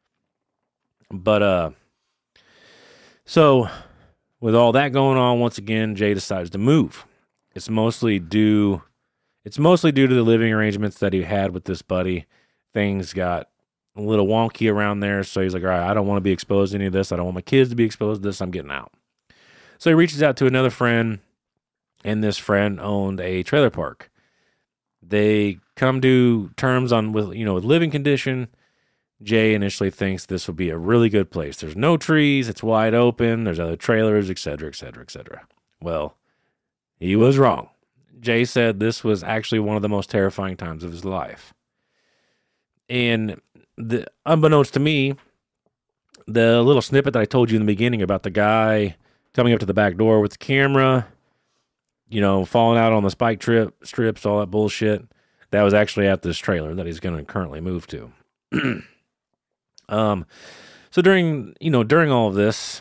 But so with all that going on, once again, Jay decides to move. It's mostly due to the living arrangements that he had with this buddy. Things got a little wonky around there, so he's like, all right, I don't want to be exposed to any of this. I don't want my kids to be exposed to this. I'm getting out. So he reaches out to another friend, and this friend owned a trailer park. They come to terms with living condition. Jay initially thinks this will be a really good place. There's no trees. It's wide open. There's other trailers, et cetera, et cetera, et cetera. Well, he was wrong. Jay said this was actually one of the most terrifying times of his life. And unbeknownst to me, the little snippet that I told you in the beginning about the guy coming up to the back door with the camera, falling out on the spike strips, all that bullshit, that was actually at this trailer that he's going to currently move to. So during all of this,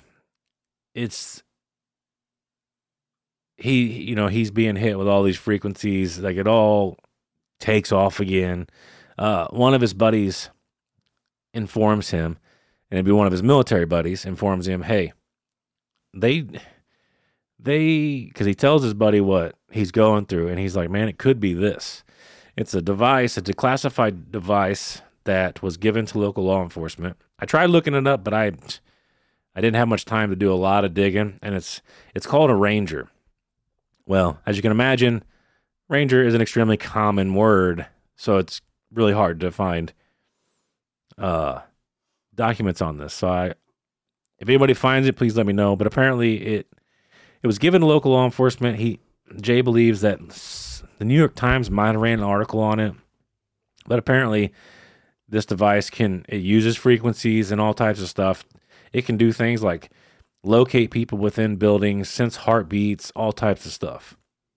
he's being hit with all these frequencies. Like, it all takes off again. One of his buddies informs him, and it'd be one of his military buddies, informs him, hey, because he tells his buddy what he's going through, and he's like, man, it could be this. It's a declassified device that was given to local law enforcement. I tried looking it up, but I didn't have much time to do a lot of digging, and it's called a Ranger. Well, as you can imagine, Ranger is an extremely common word, so it's really hard to find documents on this. So if anybody finds it, please let me know. But apparently it was given to local law enforcement. Jay believes that the New York Times might have ran an article on it, but apparently this device it uses frequencies and all types of stuff. It can do things like locate people within buildings, sense heartbeats, all types of stuff.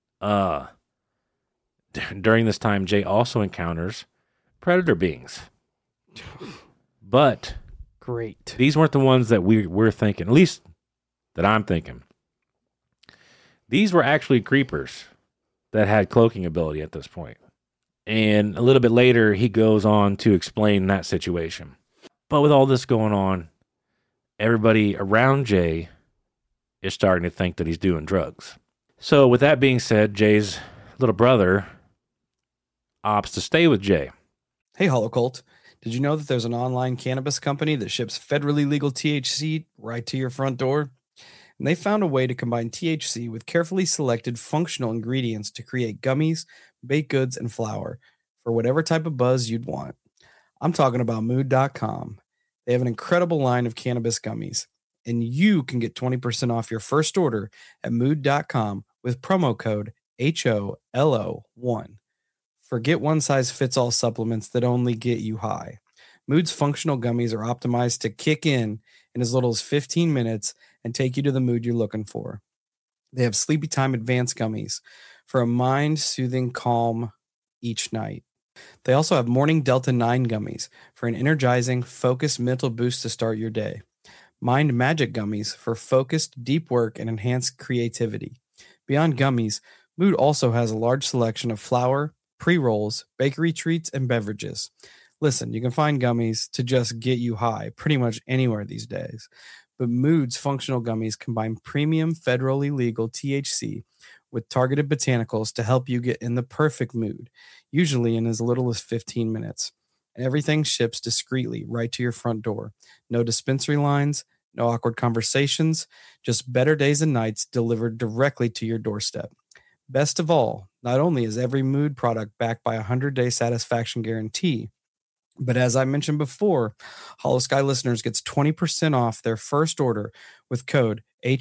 During this time, Jay also encounters predator beings. But great. These weren't the ones that we're thinking, at least that I'm thinking. These were actually creepers that had cloaking ability at this point. And a little bit later, he goes on to explain that situation. But with all this going on, everybody around Jay is starting to think that he's doing drugs. So with that being said, Jay's little brother opts to stay with Jay. Hey, Holocult. Did you know that there's an online cannabis company that ships federally legal THC right to your front door? And they found a way to combine THC with carefully selected functional ingredients to create gummies, baked goods, and flour for whatever type of buzz you'd want. I'm talking about Mood.com. They have an incredible line of cannabis gummies, and you can get 20% off your first order at Mood.com with promo code HOLO1. Forget one-size-fits-all supplements that only get you high. Mood's functional gummies are optimized to kick in as little as 15 minutes and take you to the mood you're looking for. They have Sleepy Time Advanced gummies for a mind-soothing calm each night. They also have Morning Delta 9 gummies for an energizing, focused mental boost to start your day. Mind Magic gummies for focused, deep work and enhanced creativity. Beyond gummies, Mood also has a large selection of flour, pre-rolls, bakery treats, and beverages. Listen, you can find gummies to just get you high pretty much anywhere these days. But Mood's functional gummies combine premium federally legal THC with targeted botanicals to help you get in the perfect mood, usually in as little as 15 minutes. And everything ships discreetly right to your front door. No dispensary lines, no awkward conversations, just better days and nights delivered directly to your doorstep. Best of all, not only is every Mood product backed by a 100-day satisfaction guarantee, but as I mentioned before, Hollow Sky listeners gets 20% off their first order with code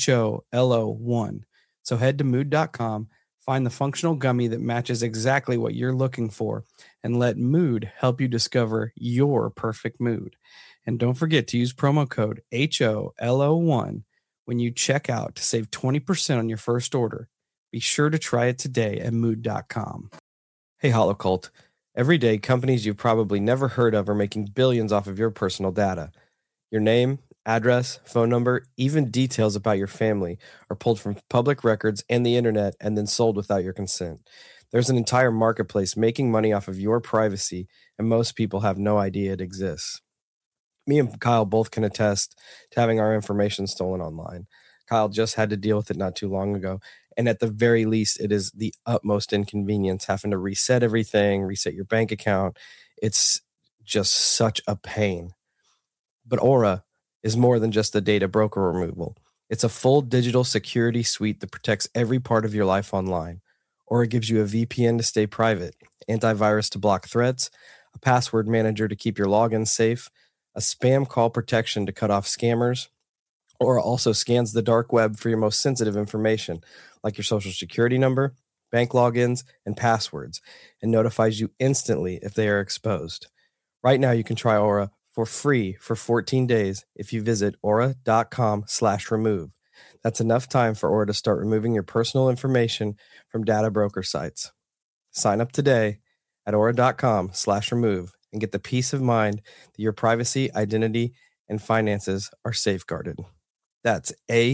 HOLO1. So head to Mood.com, find the functional gummy that matches exactly what you're looking for, and let Mood help you discover your perfect mood. And don't forget to use promo code HOLO1 when you check out to save 20% on your first order. Be sure to try it today at Mood.com. Hey, Holocult. Every day, companies you've probably never heard of are making billions off of your personal data. Your name, address, phone number, even details about your family are pulled from public records and the internet and then sold without your consent. There's an entire marketplace making money off of your privacy, and most people have no idea it exists. Me and Kyle both can attest to having our information stolen online. Kyle just had to deal with it not too long ago, and at the very least, it is the utmost inconvenience having to reset everything, reset your bank account. It's just such a pain. But Aura is more than just a data broker removal. It's a full digital security suite that protects every part of your life online. Aura gives you a VPN to stay private, antivirus to block threats, a password manager to keep your logins safe, a spam call protection to cut off scammers. Aura also scans the dark web for your most sensitive information, like your social security number, bank logins, and passwords, and notifies you instantly if they are exposed. Right now, you can try Aura for free for 14 days if you visit aura.com/remove. That's enough time for Aura to start removing your personal information from data broker sites. Sign up today at aura.com/remove and get the peace of mind that your privacy, identity, and finances are safeguarded. That's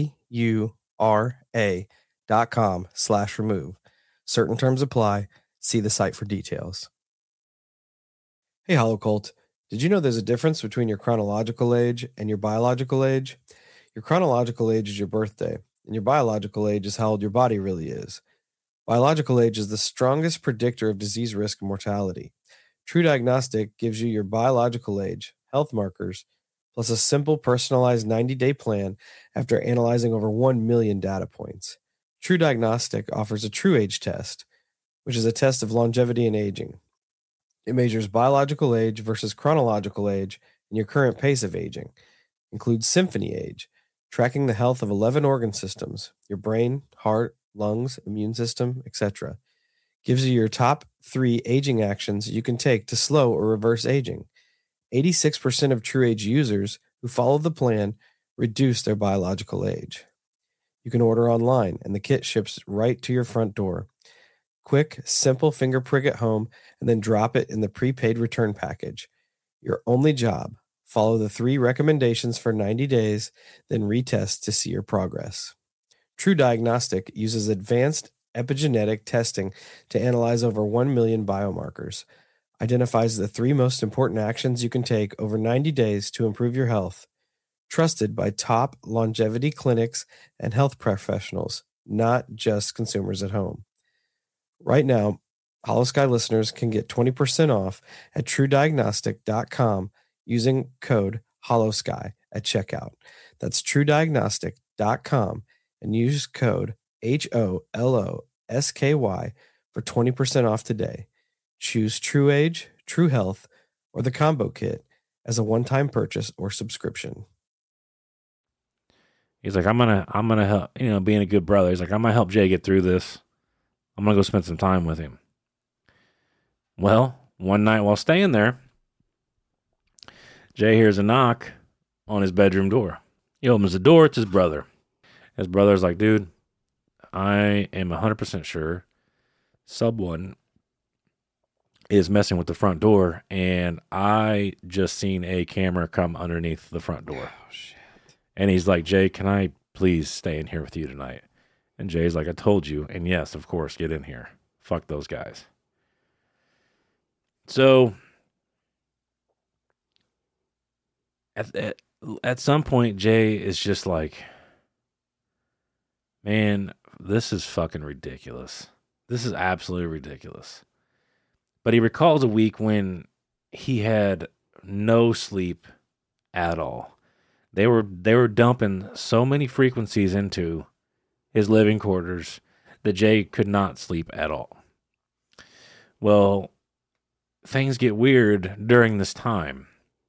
aura.com/remove. Certain terms apply. See the site for details. Hey, HoloCult. Did you know there's a difference between your chronological age and your biological age? Your chronological age is your birthday, and your biological age is how old your body really is. Biological age is the strongest predictor of disease risk and mortality. True Diagnostic gives you your biological age, health markers, plus a simple personalized 90-day plan after analyzing over 1 million data points. True Diagnostic offers a true age test, which is a test of longevity and aging. It measures biological age versus chronological age and your current pace of aging. Includes symphony age, tracking the health of 11 organ systems, your brain, heart, lungs, immune system, etc. Gives you your top 3 aging actions you can take to slow or reverse aging. 86% of True Age users who follow the plan reduce their biological age. You can order online, and the kit ships right to your front door. Quick, simple finger prick at home, and then drop it in the prepaid return package. Your only job, follow the 3 recommendations for 90 days, then retest to see your progress. True Diagnostic uses advanced epigenetic testing to analyze over 1 million biomarkers, identifies the 3 most important actions you can take over 90 days to improve your health. Trusted by top longevity clinics and health professionals, not just consumers at home. Right now, HoloSky listeners can get 20% off at TrueDiagnostic.com using code HoloSky at checkout. That's TrueDiagnostic.com and use code HOLOSKY for 20% off today. Choose True Age, True Health, or the combo kit as a one-time purchase or subscription. He's like, I'm gonna help, being a good brother. He's like, I'm gonna help Jay get through this. I'm going to go spend some time with him. Well, one night while staying there, Jay hears a knock on his bedroom door. He opens the door. It's his brother. His brother's like, dude, I am 100% sure someone is messing with the front door, and I just seen a camera come underneath the front door. Oh, shit. And he's like, Jay, can I please stay in here with you tonight? And Jay's like, I told you. And yes, of course, get in here. Fuck those guys. So at some point, Jay is just like, man, this is fucking ridiculous. This is absolutely ridiculous. But he recalls a week when he had no sleep at all. They were dumping so many frequencies into his living quarters that Jay could not sleep at all. Well, things get weird during this time.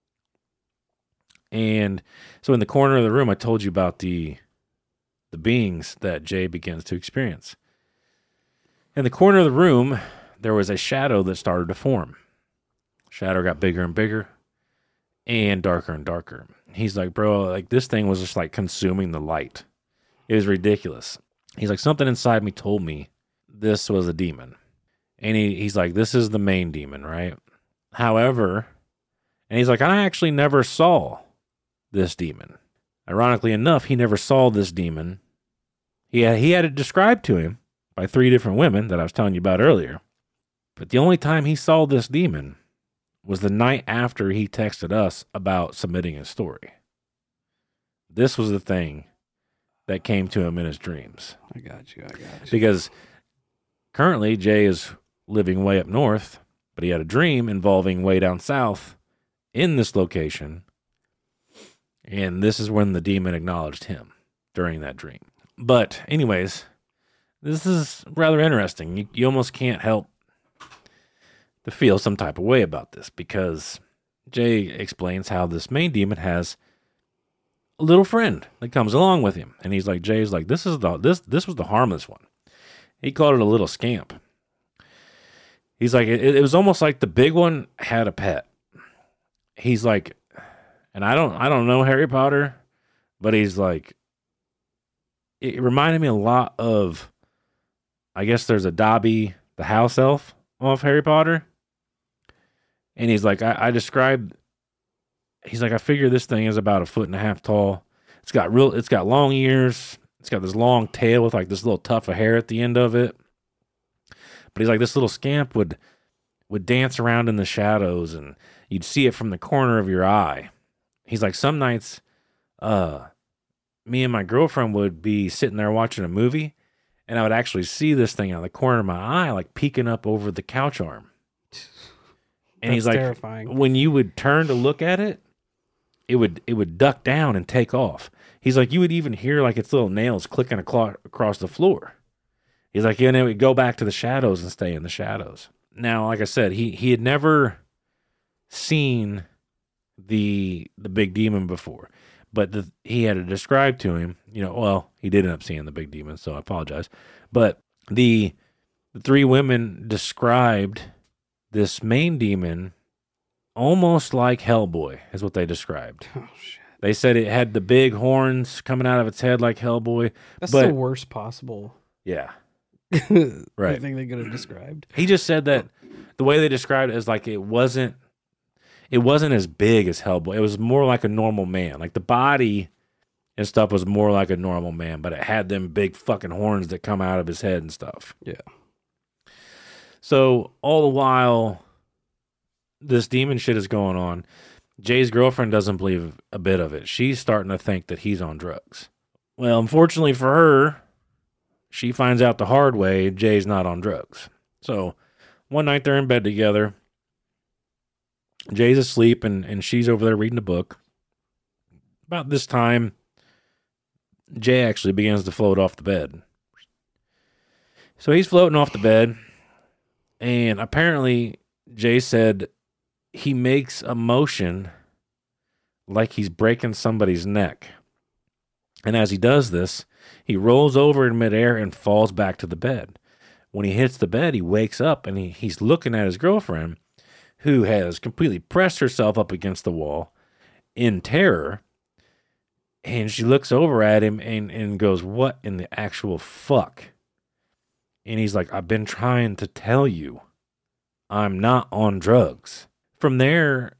And so in the corner of the room, I told you about the beings that Jay begins to experience. In the corner of the room, there was a shadow that started to form. Shadow got bigger and bigger and darker and darker. He's like, bro, like this thing was just like consuming the light. It was ridiculous. He's like, something inside me told me this was a demon. And he's like, this is the main demon, right? However, and he's like, I actually never saw this demon. Ironically enough, he never saw this demon. He had it described to him by 3 different women that I was telling you about earlier. But the only time he saw this demon was the night after he texted us about submitting his story. This was the thing that came to him in his dreams. I got you. Because currently Jay is living way up north, but he had a dream involving way down south in this location. And this is when the demon acknowledged him during that dream. But anyways, this is rather interesting. You almost can't help to feel some type of way about this, because Jay explains how this main demon has a little friend that comes along with him. And he's like, Jay's like, this was the harmless one. He called it a little scamp. He's like, it was almost like the big one had a pet. He's like, and I don't know Harry Potter, but he's like, it reminded me a lot of, I guess there's a Dobby, the house elf of Harry Potter. And he's like, I described, he's like, I figure this thing is about 1.5 feet tall. It's got long ears. It's got this long tail with like this little tuft of hair at the end of it. But he's like, this little scamp would dance around in the shadows and you'd see it from the corner of your eye. He's like, some nights, me and my girlfriend would be sitting there watching a movie and I would actually see this thing out of the corner of my eye, like peeking up over the couch arm. And That's he's like, terrifying. when you would turn to look at it, it would duck down and take off. He's like, you would even hear like its little nails clicking across the floor. He's like, and it would go back to the shadows and stay in the shadows. Now, like I said, he had never seen the big demon before, but he had it described to him. Well, he did end up seeing the big demon, so I apologize. But the 3 women described this main demon almost like Hellboy, is what they described. Oh, shit. They said it had the big horns coming out of its head like Hellboy. That's but, the worst possible Yeah. right. thing they could have described. He just said that the way they described it is like it wasn't as big as Hellboy. It was more like a normal man. Like the body and stuff was more like a normal man, but it had them big fucking horns that come out of his head and stuff. Yeah. So all the while this demon shit is going on, Jay's girlfriend doesn't believe a bit of it. She's starting to think that he's on drugs. Well, unfortunately for her, she finds out the hard way Jay's not on drugs. So one night they're in bed together. Jay's asleep and she's over there reading a book. About this time, Jay actually begins to float off the bed. So he's floating off the bed. And apparently, Jay said he makes a motion like he's breaking somebody's neck. And as he does this, he rolls over in midair and falls back to the bed. When he hits the bed, he wakes up and he's looking at his girlfriend, who has completely pressed herself up against the wall in terror. And she looks over at him and goes, "What in the actual fuck?" And he's like, "I've been trying to tell you, I'm not on drugs." From there,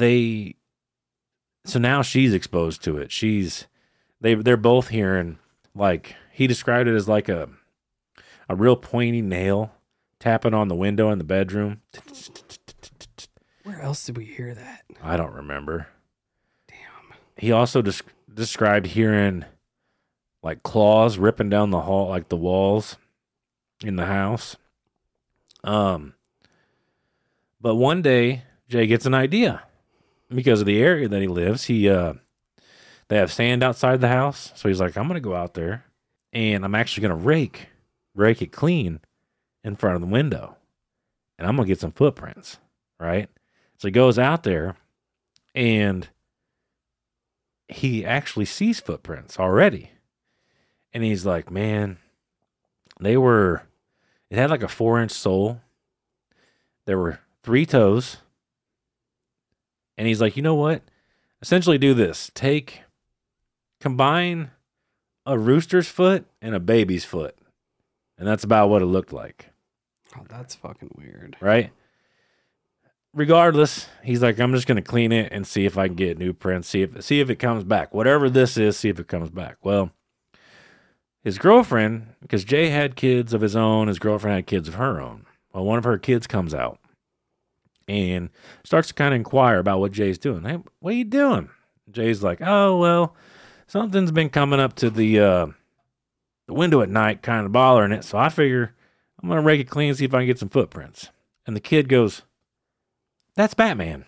so now she's exposed to it. They're both hearing, like, he described it as like a real pointy nail tapping on the window in the bedroom. Where else did we hear that? I don't remember. Damn. He also described hearing like claws ripping down the hall, like the walls in the house. But one day Jay gets an idea because of the area that he lives. They have sand outside the house. So he's like, I'm going to go out there and I'm actually going to rake it clean in front of the window and I'm going to get some footprints. Right. So he goes out there and he actually sees footprints already. And he's like, man, it had like a 4-inch sole. There were 3 toes. And he's like, you know what? Essentially do this. Combine a rooster's foot and a baby's foot. And that's about what it looked like. Oh, that's fucking weird. Right? regardless, he's like, I'm just going to clean it and see if I can get new prints, see if it comes back. Whatever this is, see if it comes back. Well, his girlfriend, because Jay had kids of his own, his girlfriend had kids of her own. Well, one of her kids comes out and starts to kind of inquire about what Jay's doing. Hey, what are you doing? Jay's like, oh, well, something's been coming up to the window at night, kind of bothering it. So I figure I'm going to rake it clean and see if I can get some footprints. And the kid goes, that's Batman.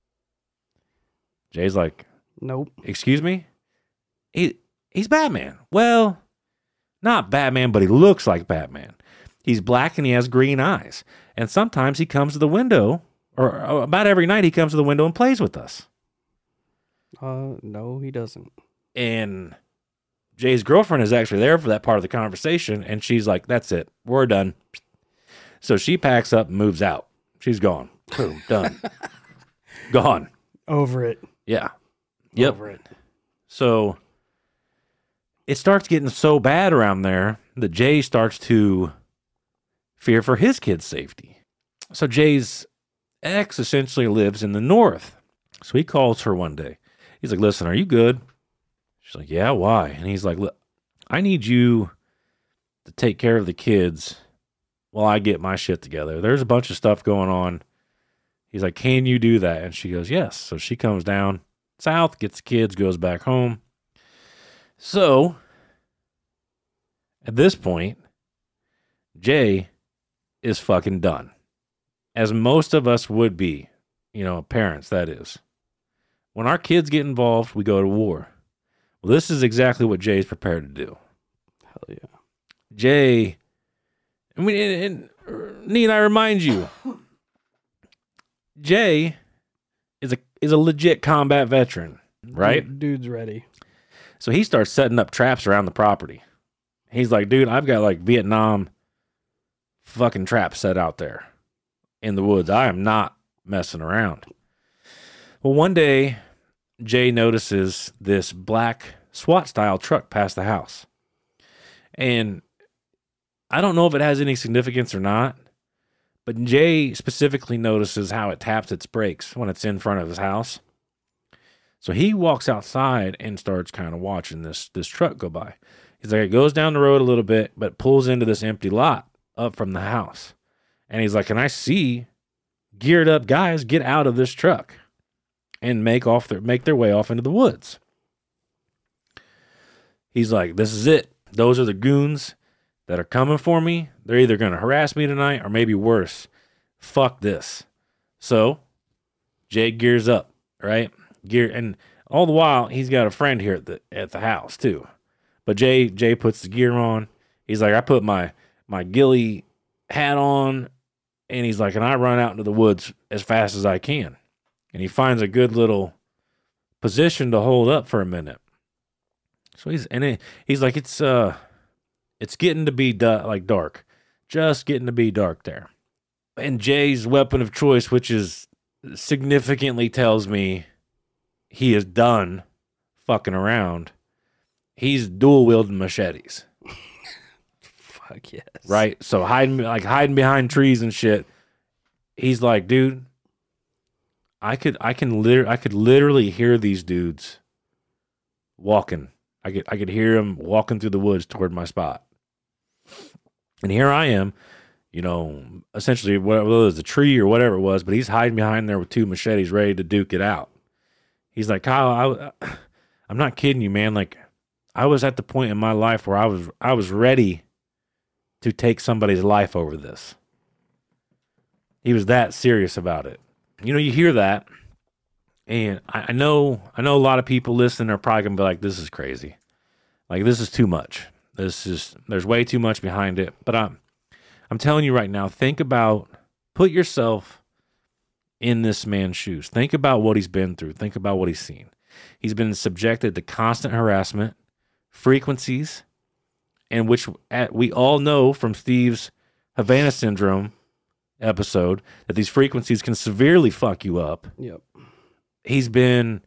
Jay's like, Nope. excuse me? He's Batman. Well, not Batman, but he looks like Batman. He's black and he has green eyes. And sometimes he comes to the window, or about every night he comes to the window and plays with us. No, he doesn't. And Jay's girlfriend is actually there for that part of the conversation, and she's like, that's it. We're done. So she packs up and moves out. She's gone. Boom, done. Gone. Over it. Yeah. Yep. Over it. So it starts getting so bad around there that Jay starts to fear for his kid's safety. So Jay's ex essentially lives in the north. So he calls her one day. He's like, listen, are you good? She's like, yeah, why? And he's like, look, I need you to take care of the kids while I get my shit together. There's a bunch of stuff going on. He's like, can you do that? And she goes, yes. So she comes down south, gets the kids, goes back home. So at this point, Jay is fucking done. As most of us would be, parents, that is. When our kids get involved, we go to war. Well, this is exactly what Jay's prepared to do. Hell yeah. Jay, and need I remind you, Jay is a legit combat veteran, right? Dude's ready. So he starts setting up traps around the property. He's like, dude, I've got like Vietnam fucking traps set out there in the woods. I am not messing around. Well, one day, Jay notices this black SWAT-style truck pass the house. And I don't know if it has any significance or not, but Jay specifically notices how it taps its brakes when it's in front of his house. So he walks outside and starts kind of watching this truck go by. He's like, it goes down the road a little bit, but pulls into this empty lot up from the house. And he's like, and I see geared up guys get out of this truck and make their way off into the woods. He's like, this is it. Those are the goons that are coming for me. They're either going to harass me tonight or maybe worse. Fuck this. So Jay gears up, right? And all the while he's got a friend here at the house too. But Jay puts the gear on. He's like, I put my ghillie hat on, and he's like, and I run out into the woods as fast as I can. And he finds a good little position to hold up for a minute. So he's like, it's getting to be dark, just getting to be dark there. And Jay's weapon of choice, which is significantly tells me he is done fucking around. He's dual wielding machetes. Fuck yes. Right? So hiding behind trees and shit. He's like, dude, I could literally hear these dudes walking. I could hear them walking through the woods toward my spot. And here I am, essentially whether it was a tree or whatever it was, but he's hiding behind there with two machetes ready to duke it out. He's like, Kyle, I'm not kidding you, man. Like, I was at the point in my life where I was ready to take somebody's life over this. He was that serious about it. You hear that, and I know a lot of people listening are probably gonna be like, this is crazy. Like, this is too much. There's way too much behind it. But I'm telling you right now, put yourself in this man's shoes. Think about what he's been through. Think about what he's seen. He's been subjected to constant harassment, frequencies, and which we all know from Steve's Havana Syndrome episode that these frequencies can severely fuck you up. Yep. He's been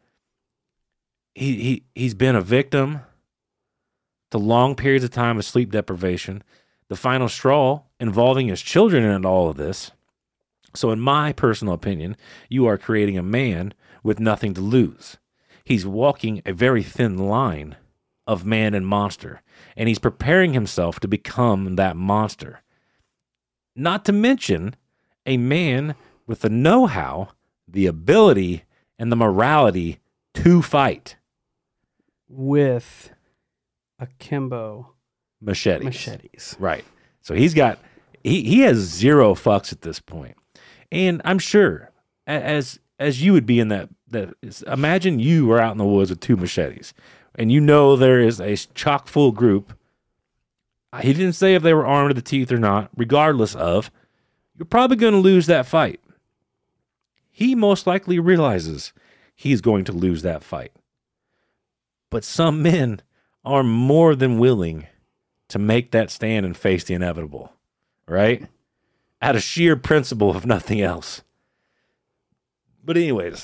a victim to long periods of time of sleep deprivation. The final straw involving his children in all of this So in my personal opinion, you are creating a man with nothing to lose. He's walking a very thin line of man and monster, and he's preparing himself to become that monster. Not to mention a man with the know-how, the ability, and the morality to fight. With akimbo Machetes. Right. So he has zero fucks at this point. And I'm sure, as you would be in that imagine you were out in the woods with 2 machetes, and you know there is a chock full group. He didn't say if they were armed to the teeth or not. Regardless of, you're probably going to lose that fight. He most likely realizes he's going to lose that fight. But some men are more than willing to make that stand and face the inevitable, right? Out of sheer principle, if nothing else. But anyways,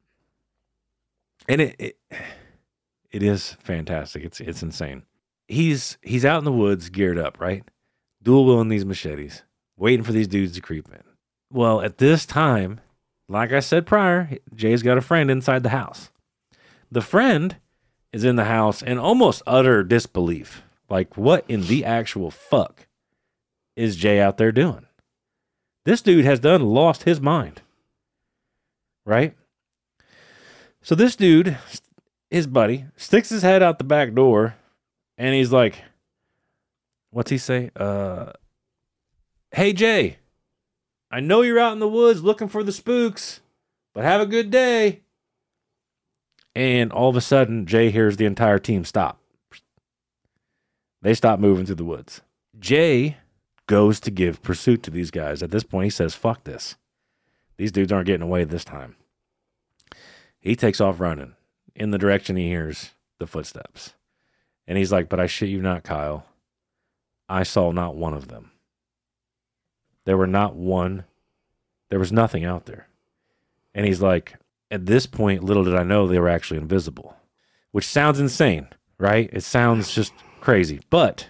and it is fantastic. It's insane. He's out in the woods, geared up, right? Dual wielding these machetes, waiting for these dudes to creep in. Well, at this time, like I said prior, Jay's got a friend inside the house. The friend is in the house in almost utter disbelief. Like, what in the actual fuck is Jay out there doing? This dude has lost his mind. Right? So this dude, his buddy, sticks his head out the back door, and he's like, what's he say? Hey, Jay, I know you're out in the woods looking for the spooks, but have a good day. And all of a sudden, Jay hears the entire team stop. They stop moving through the woods. Jay goes to give pursuit to these guys. At this point, he says, fuck this. These dudes aren't getting away this time. He takes off running in the direction he hears the footsteps. And he's like, but I shit you not, Kyle. I saw not one of them. There was nothing out there. And he's like, at this point, little did I know they were actually invisible. Which sounds insane, right? It sounds just crazy. But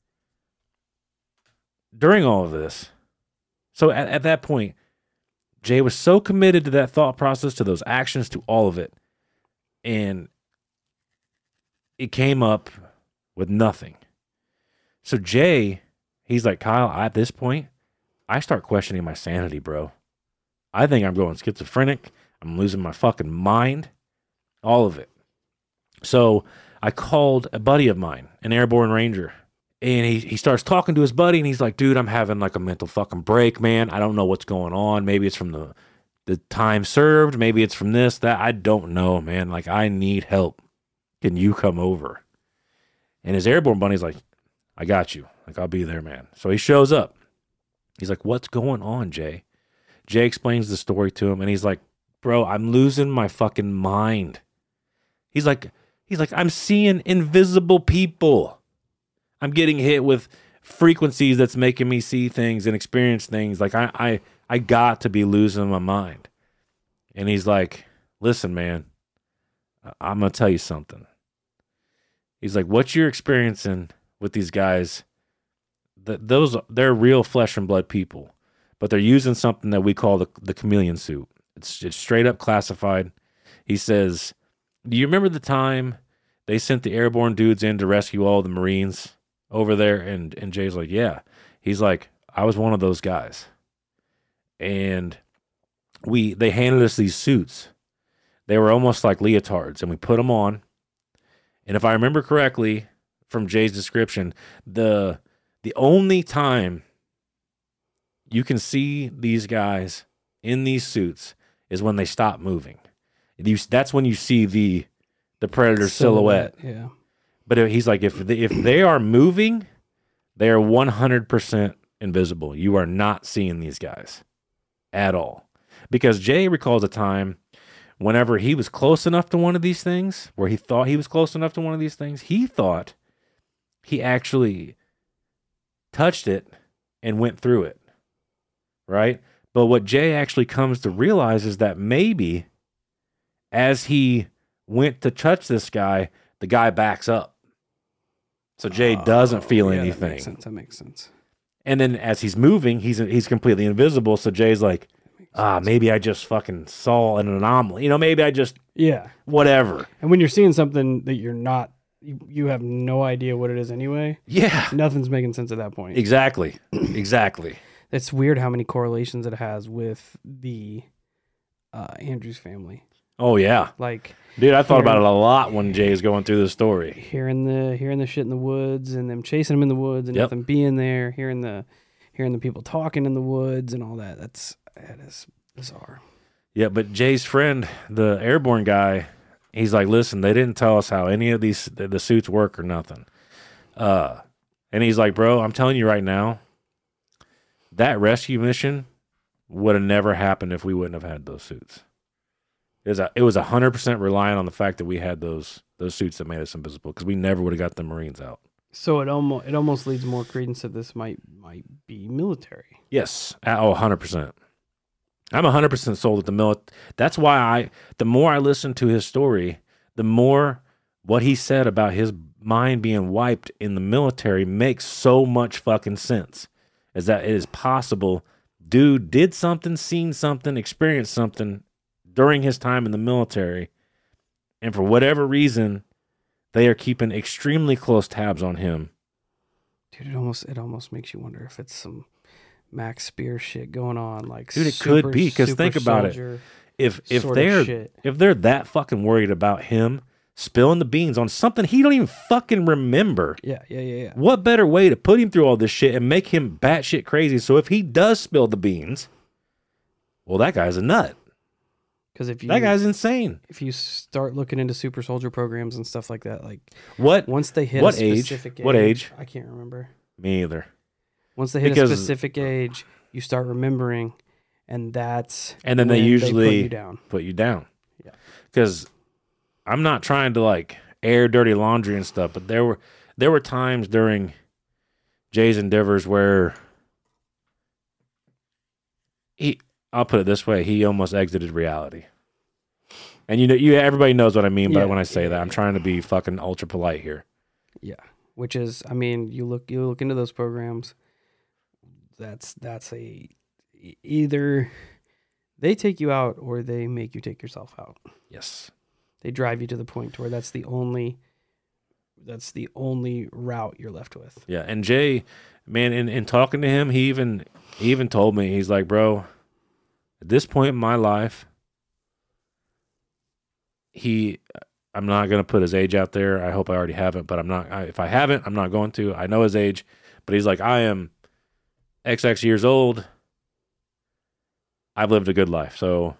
during all of this, so at that point, Jay was so committed to that thought process, to those actions, to all of it. And it came up with nothing. So Jay, he's like, Kyle, at this point, I start questioning my sanity, bro. I think I'm going schizophrenic. I'm losing my fucking mind. All of it. So I called a buddy of mine, an airborne ranger. And he starts talking to his buddy, and he's like, dude, I'm having like a mental fucking break, man. I don't know what's going on. Maybe it's from the time served. Maybe it's from this, that. I don't know, man. Like, I need help. Can you come over? And his airborne buddy's like, I got you. Like, I'll be there, man. So he shows up. He's like, what's going on, Jay? Jay explains the story to him, and he's like, bro, I'm losing my fucking mind. He's like, I'm seeing invisible people. I'm getting hit with frequencies that's making me see things and experience things. Like, I got to be losing my mind. And he's like, listen, man, I'm going to tell you something. He's like, what you're experiencing with these guys, they're real flesh and blood people, but they're using something that we call the chameleon suit. It's straight up classified. He says, do you remember the time they sent the airborne dudes in to rescue all the Marines over there? And Jay's like, yeah. He's like, I was one of those guys. And they handed us these suits. They were almost like leotards, and we put them on. And if I remember correctly from Jay's description, the only time you can see these guys in these suits is when they stop moving. That's when you see the predator silhouette. Yeah. But he's like, if they are moving, they are 100% invisible. You are not seeing these guys at all. Because Jay recalls a time whenever he was close enough to one of these things, where he thought he was close enough to one of these things, he thought he actually touched it and went through it, right? But what Jay actually comes to realize is that maybe as he went to touch this guy, the guy backs up. So Jay doesn't feel anything. That makes sense. And then as he's moving, he's completely invisible. So Jay's like, maybe I just fucking saw an anomaly. Maybe I just whatever. And when you're seeing something that you're not, you have no idea what it is anyway. Yeah, nothing's making sense at that point. Exactly. It's weird how many correlations it has with the Andrews family. Oh yeah, like dude, I thought about it a lot when Jay's going through the story. Hearing the shit in the woods and them chasing him in the woods and nothing being there. Hearing the people talking in the woods and all that. That is bizarre. Yeah, but Jay's friend, the airborne guy, he's like, listen, they didn't tell us how any of the suits work or nothing. And he's like, bro, I'm telling you right now, that rescue mission would have never happened if we wouldn't have had those suits. It was 100% reliant on the fact that we had those suits that made us invisible, because we never would have got the Marines out. So it almost leads more credence that this might be military. Yes. 100%. I'm 100% sold at the military. That's why the more I listen to his story, the more what he said about his mind being wiped in the military makes so much fucking sense. Is that it is possible. Dude did something, seen something, experienced something during his time in the military, and for whatever reason, they are keeping extremely close tabs on him. Dude, it almost makes you wonder if it's some Max Spear shit going on. Like, dude, it could be, because think about it. If they're that fucking worried about him spilling the beans on something he don't even fucking remember. Yeah. What better way to put him through all this shit and make him batshit crazy? So if he does spill the beans, well, that guy's a nut. Because that guy's insane. If you start looking into super soldier programs and stuff like that, like once they hit a specific age, what age? I can't remember. Me either. Once they hit a specific age, you start remembering, and then they usually put you down. Yeah. Because I'm not trying to like air dirty laundry and stuff, but there were times during Jay's endeavors where I'll put it this way, he almost exited reality. And everybody knows what I mean by when I say that. I'm trying to be fucking ultra polite here. Yeah. Which is, I mean, you look into those programs, that's either they take you out or they make you take yourself out. Yes. They drive you to the point where that's the only route you're left with. Yeah. And Jay, man, in talking to him, he even told me, he's like, bro, at this point in my life, I'm not going to put his age out there. I hope I already haven't, but if I haven't, I'm not going to. I know his age, but he's like, I am XX years old. I've lived a good life, so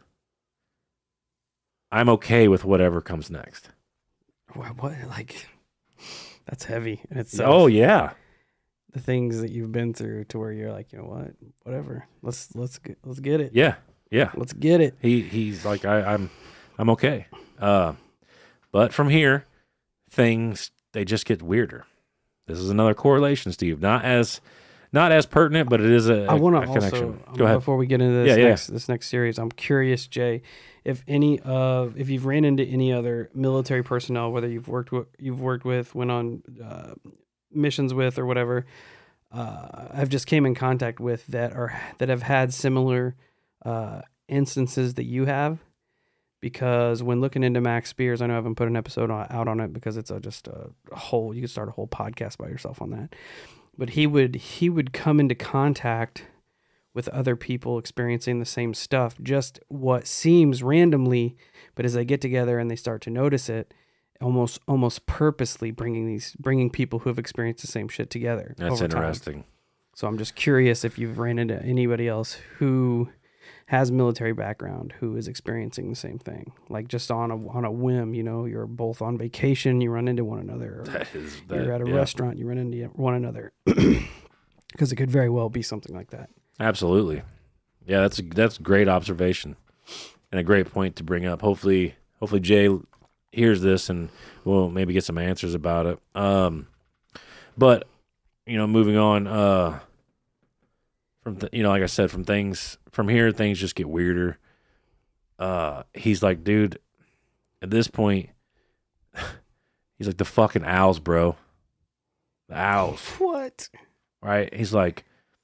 I'm okay with whatever comes next. What? Like, that's heavy in itself. Oh yeah. The things that you've been through to where you're like, you know what, whatever. Let's get it. Yeah. Let's get it. He's like, I'm okay. But from here, things, they just get weirder. This is another correlation, Steve. Not as pertinent, but it is a connection. Go ahead. Before we get into this next series, I'm curious, Jay, if you've ran into any other military personnel, whether you've worked with, went on missions with, or whatever, I've just came in contact with that have had similar instances that you have. Because when looking into Max Spears, I know I haven't put an episode out on it because it's just a whole, you could start a whole podcast by yourself on that. But he would come into contact with other people experiencing the same stuff, just what seems randomly, but as they get together and they start to notice it, almost purposely bringing people who have experienced the same shit together. That's interesting. So I'm just curious if you've ran into anybody else who has military background who is experiencing the same thing, like just on a whim. You're both on vacation, you run into one another. Or you're at a restaurant, you run into one another, because it could very well be something like that. Absolutely, yeah. That's a great observation and a great point to bring up. Hopefully Jay hears this and we'll maybe get some answers about it. But moving on. Like I said, from here, things just get weirder. He's like, dude, at this point, he's like, the fucking owls, bro. The owls. What? Right? He's like,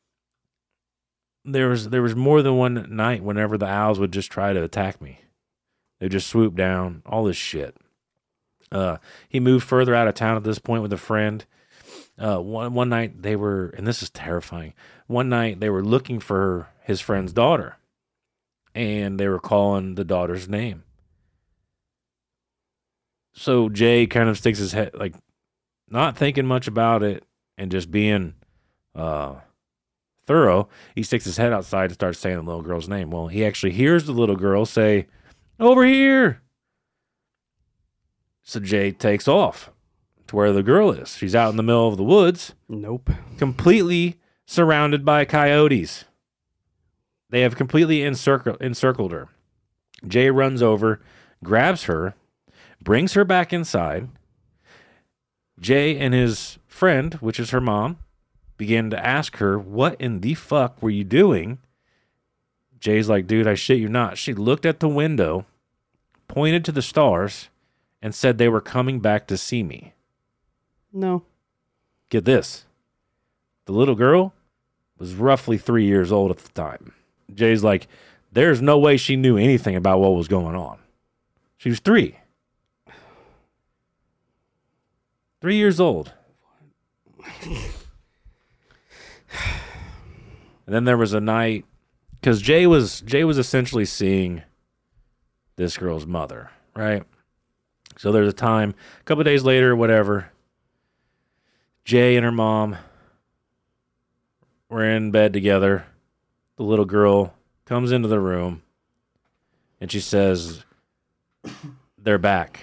there was more than one night whenever the owls would just try to attack me. They'd just swoop down, all this shit. He moved further out of town at this point with a friend. One night they were, and this is terrifying, one night they were looking for his friend's daughter, and they were calling the daughter's name. So Jay kind of sticks his head, like, not thinking much about it and just being thorough, he sticks his head outside and starts saying the little girl's name. Well, he actually hears the little girl say, "Over here." So Jay takes off to where the girl is. She's out in the middle of the woods. Nope. Completely surrounded by coyotes. They have completely encircled her. Jay runs over, grabs her, brings her back inside. Jay and his friend, which is her mom, begin to ask her, "What in the fuck were you doing?" Jay's like, "Dude, I shit you not." She looked at the window, pointed to the stars, and said they were coming back to see me. No. Get this. The little girl was roughly 3 years old at the time. Jay's like, there's no way she knew anything about what was going on. She was 3. 3 years old. And then there was a night, because Jay was essentially seeing this girl's mother, right? So there's a time, a couple of days later, whatever, Jay and her mom were in bed together. The little girl comes into the room, and she says, "They're back.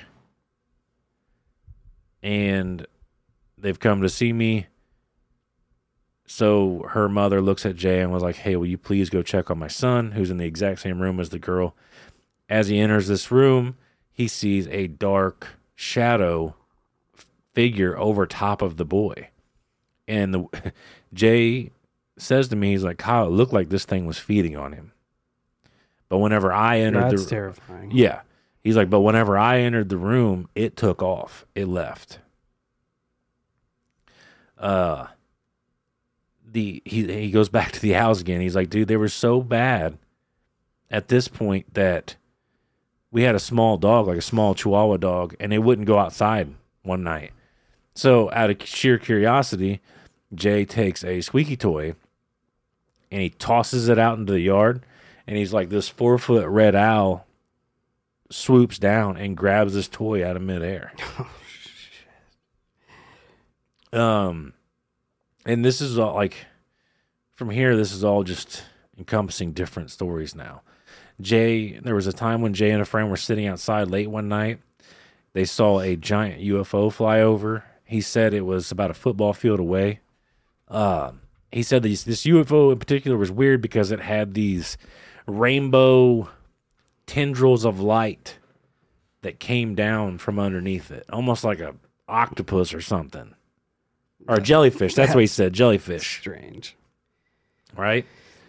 And they've come to see me." So her mother looks at Jay and was like, "Hey, will you please go check on my son, who's in the exact same room as the girl?" As he enters this room, he sees a dark shadow figure over top of the boy. And Jay says to me, he's like, "Kyle, it looked like this thing was feeding on him. But whenever I entered That's terrifying. Yeah. He's like, but whenever I entered the room, it took off. It left." He goes back to the house again. He's like, "Dude, they were so bad at this point that we had a small dog, like a small Chihuahua dog, and it wouldn't go outside one night. So out of sheer curiosity, Jay takes a squeaky toy and he tosses it out into the yard. And he's like, this 4-foot red owl swoops down and grabs this toy out of midair." And this is all like, from here, this is all just encompassing different stories now. There was a time when Jay and a friend were sitting outside late one night. They saw a giant UFO fly over. He said it was about a football field away. He said this UFO in particular was weird because it had these rainbow tendrils of light that came down from underneath it, almost like a octopus or something. Or a jellyfish. That's what he said, jellyfish. Strange. Right?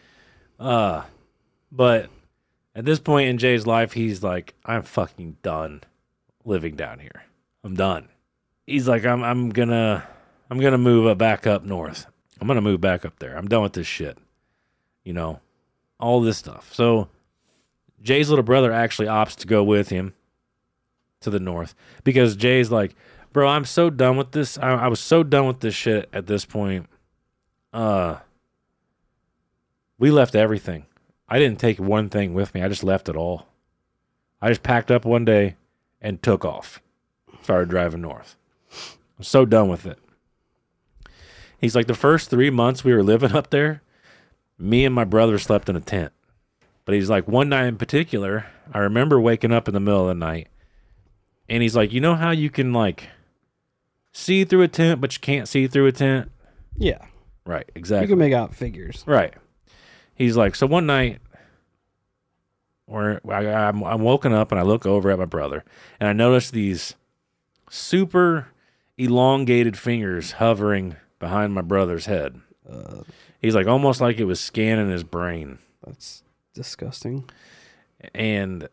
But at this point in Jay's life, he's like, I'm fucking done living down here. I'm done. He's like, I'm gonna move back up north. I'm gonna move back up there. I'm done with this shit. You know, all this stuff. So Jay's little brother actually opts to go with him to the north because Jay's like, bro, I'm so done with this. I was so done with this shit at this point. We left everything. I didn't take one thing with me. I just left it all. I just packed up one day and took off. Started driving north. I'm so done with it. He's like, the first 3 months we were living up there, me and my brother slept in a tent. But he's like, one night in particular, I remember waking up in the middle of the night, and he's like, you know how you can like see through a tent, but you can't see through a tent? Yeah. Right, exactly. You can make out figures. Right. He's like, so one night, where I'm woken up and I look over at my brother, and I notice these super elongated fingers hovering behind my brother's head. He's like, almost like it was scanning his brain. That's disgusting. And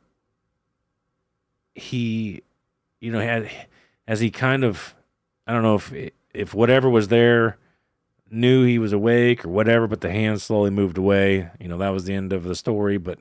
he, you know, as he kind of, I don't know if whatever was there knew he was awake or whatever, but the hand slowly moved away. You know, that was the end of the story. But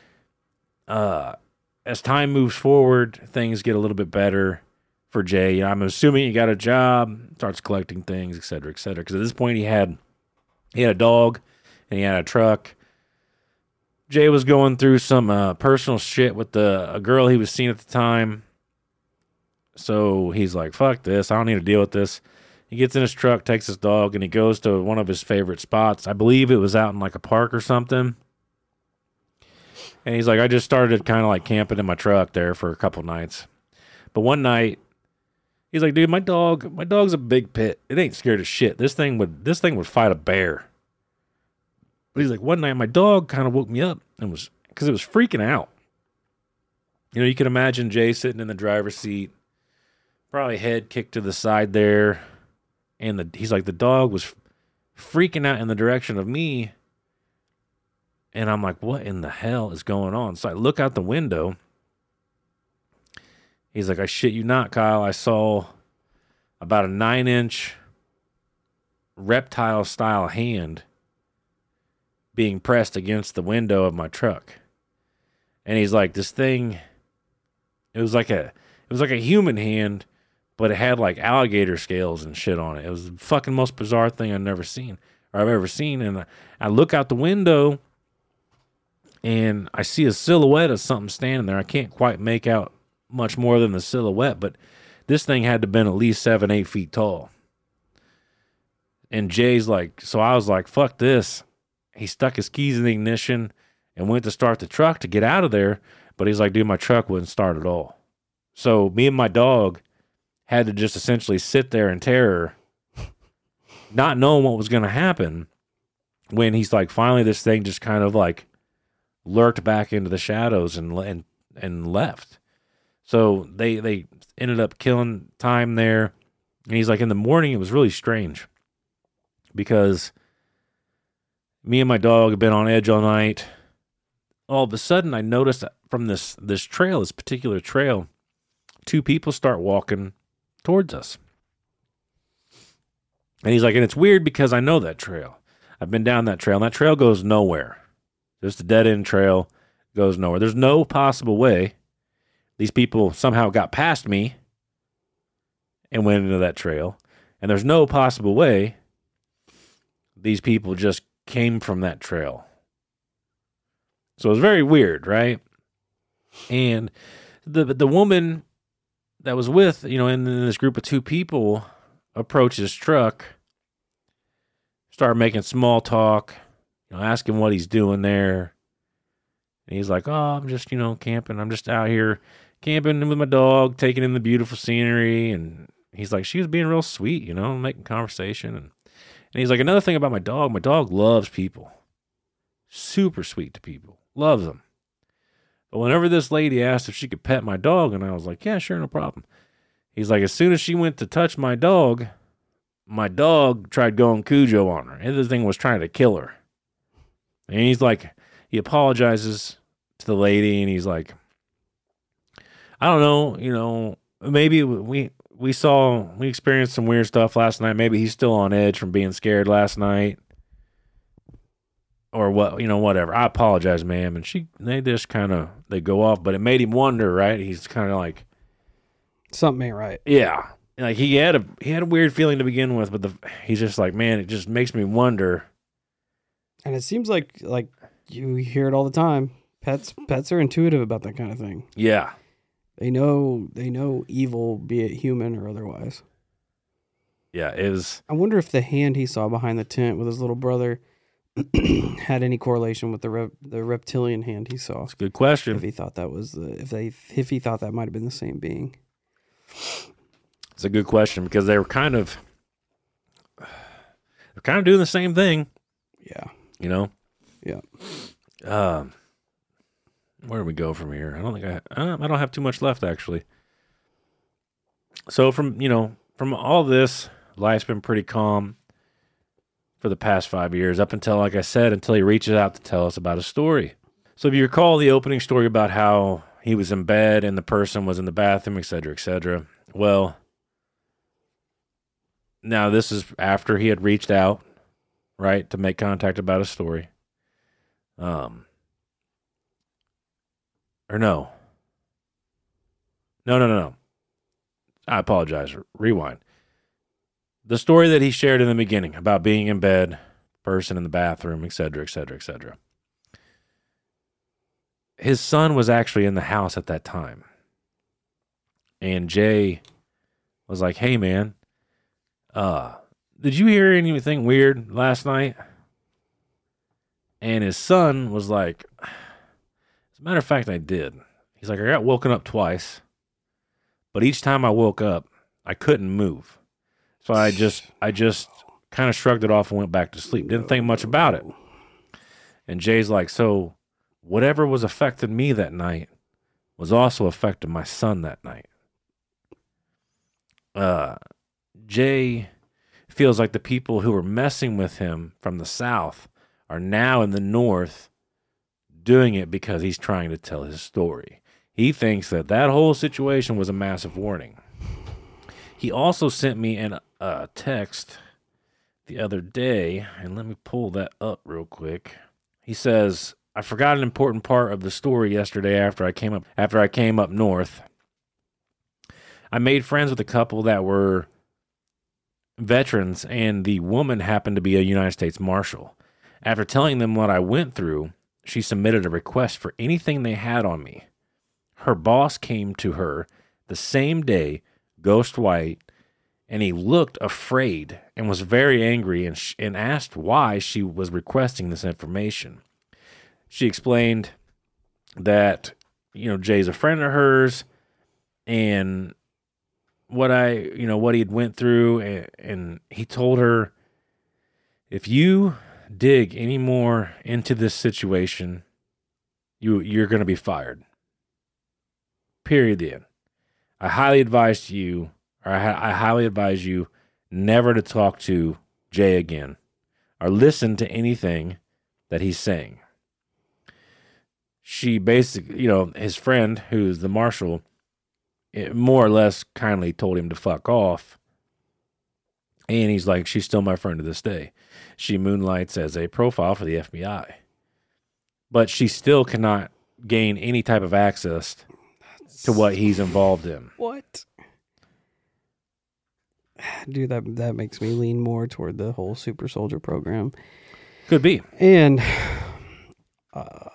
as time moves forward, things get a little bit better for Jay. I'm assuming he got a job, starts collecting things, et cetera, et cetera. Because at this point, he had a dog and he had a truck. Jay was going through some personal shit with a girl he was seeing at the time. So he's like, fuck this. I don't need to deal with this. He gets in his truck, takes his dog, and he goes to one of his favorite spots. I believe it was out in like a park or something. And he's like, I just started kind of like camping in my truck there for a couple nights. But one night, he's like, dude, my dog's a big pit. It ain't scared of shit. This thing would fight a bear. But he's like, one night my dog kind of woke me up and because it was freaking out. You know, you can imagine Jay sitting in the driver's seat, probably head kicked to the side there. And he's like, the dog was freaking out in the direction of me. And I'm like, what in the hell is going on? So I look out the window. He's like, I shit you not, Kyle. I saw about a 9-inch reptile-style hand being pressed against the window of my truck. And he's like, this thing, it was like a human hand, but it had like alligator scales and shit on it. It was the fucking most bizarre thing I've ever seen. And I look out the window and I see a silhouette of something standing there. I can't quite make out much more than the silhouette, but this thing had to have been at least 7-8 feet tall. And Jay's like, so I was like, fuck this. He stuck his keys in the ignition and went to start the truck to get out of there. But he's like, dude, my truck wouldn't start at all. So me and my dog had to just essentially sit there in terror, not knowing what was going to happen, when he's like, finally this thing just kind of like lurked back into the shadows and left. So they ended up killing time there. And he's like, in the morning, it was really strange because me and my dog had been on edge all night. All of a sudden, I noticed that from this trail, this particular trail, 2 people start walking towards us. And he's like, and it's weird because I know that trail. I've been down that trail, and that trail goes nowhere. Just a dead-end trail, goes nowhere. There's no possible way these people somehow got past me and went into that trail. And there's no possible way these people just came from that trail. So it was very weird, right? And the woman that was with, you know, in this group of 2 people, approached his truck, started making small talk, you know, asking what he's doing there. And he's like, oh, I'm just, you know, camping. I'm just out here camping with my dog, taking in the beautiful scenery. And he's like, she was being real sweet, you know, making conversation. And he's like, another thing about my dog loves people. Super sweet to people. Loves them. But whenever this lady asked if she could pet my dog, and I was like, yeah, sure, no problem. He's like, as soon as she went to touch my dog tried going Cujo on her. And this thing was trying to kill her. And he's like, he apologizes to the lady, and he's like, I don't know, you know, maybe we experienced some weird stuff last night. Maybe he's still on edge from being scared last night. Or what, you know, whatever. I apologize, ma'am. And they just kind of, they go off, but it made him wonder, right? He's kind of like, something ain't right. Yeah. Like he had a weird feeling to begin with, but he's just like, man, it just makes me wonder. And it seems like you hear it all the time. Pets are intuitive about that kind of thing. Yeah. They know evil, be it human or otherwise. Yeah, it was. I wonder if the hand he saw behind the tent with his little brother had any correlation with the reptilian hand he saw. That's a good question. If he thought that was if he thought that might have been the same being. It's a good question because they were kind of doing the same thing. Yeah. You know? Yeah. Where do we go from here? I don't have too much left actually. So from all this, life's been pretty calm for the past 5 years, up until, like I said, until he reaches out to tell us about a story. So if you recall the opening story about how he was in bed and the person was in the bathroom, et cetera, et cetera. Well, now this is after he had reached out right, to make contact about a story. Or no. No. I apologize. Rewind. The story that he shared in the beginning about being in bed, person in the bathroom, etc., etc., etc. His son was actually in the house at that time. And Jay was like, hey, man, did you hear anything weird last night? And his son was like, as a matter of fact, I did. He's like, I got woken up twice, but each time I woke up, I couldn't move. So I just kind of shrugged it off and went back to sleep. Didn't think much about it. And Jay's like, so whatever was affecting me that night was also affecting my son that night. Jay feels like the people who were messing with him from the South are now in the North doing it because he's trying to tell his story. He thinks that whole situation was a massive warning. He also sent me a text the other day, and let me pull that up real quick. He says, I forgot an important part of the story yesterday after I came up north. I made friends with a couple that were veterans, and the woman happened to be a United States Marshal. After telling them what I went through, she submitted a request for anything they had on me. Her boss came to her the same day, ghost white, and he looked afraid and was very angry and asked why she was requesting this information. She explained that, Jay's a friend of hers, and what he had went through, and he told her, if you dig any more into this situation, you're going to be fired. Period. The end. I highly advise you never to talk to Jay again or listen to anything that he's saying. She basically, his friend, who's the marshal, more or less kindly told him to fuck off. And he's like, she's still my friend to this day. She moonlights as a profile for the FBI. But she still cannot gain any type of access to what he's involved in. What? Dude, that makes me lean more toward the whole super soldier program. Could be. And I'm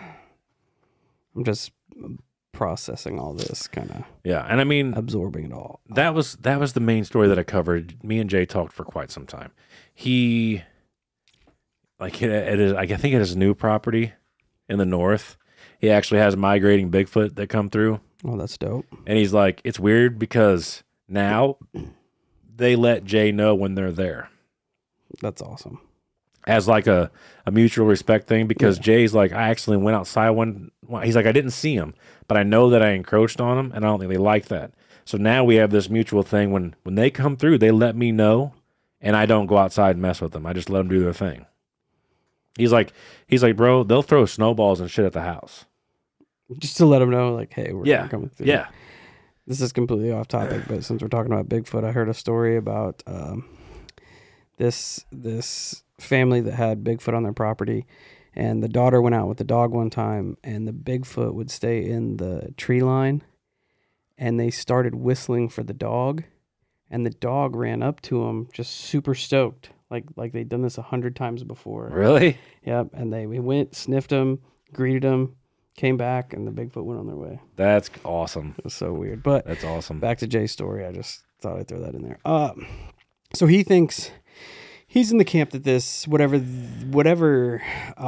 just processing all this, kind of. Yeah, and I mean, absorbing it all. That was the main story that I covered. Me and Jay talked for quite some time. He, I think it is a new property in the north. He actually has migrating Bigfoot that come through. Oh, that's dope. And he's like, it's weird because now they let Jay know when they're there. That's awesome. As like a mutual respect thing, because Jay's like, I actually went outside he's like, I didn't see him, but I know that I encroached on him, and I don't think they like that. So now we have this mutual thing. When they come through, they let me know, and I don't go outside and mess with them. I just let them do their thing. He's like, bro, they'll throw snowballs and shit at the house. Just to let them know, like, hey, we're coming through. Yeah. This is completely off topic, but since we're talking about Bigfoot, I heard a story about this family that had Bigfoot on their property, and the daughter went out with the dog one time, and the Bigfoot would stay in the tree line, and they started whistling for the dog, and the dog ran up to him just super stoked, like they'd done this 100 times before. Really? Yep. And we went, sniffed him, greeted him, came back, and the Bigfoot went on their way. That's awesome. It was so weird. But that's awesome. Back to Jay's story. I just thought I'd throw that in there. So he thinks he's in the camp that this whatever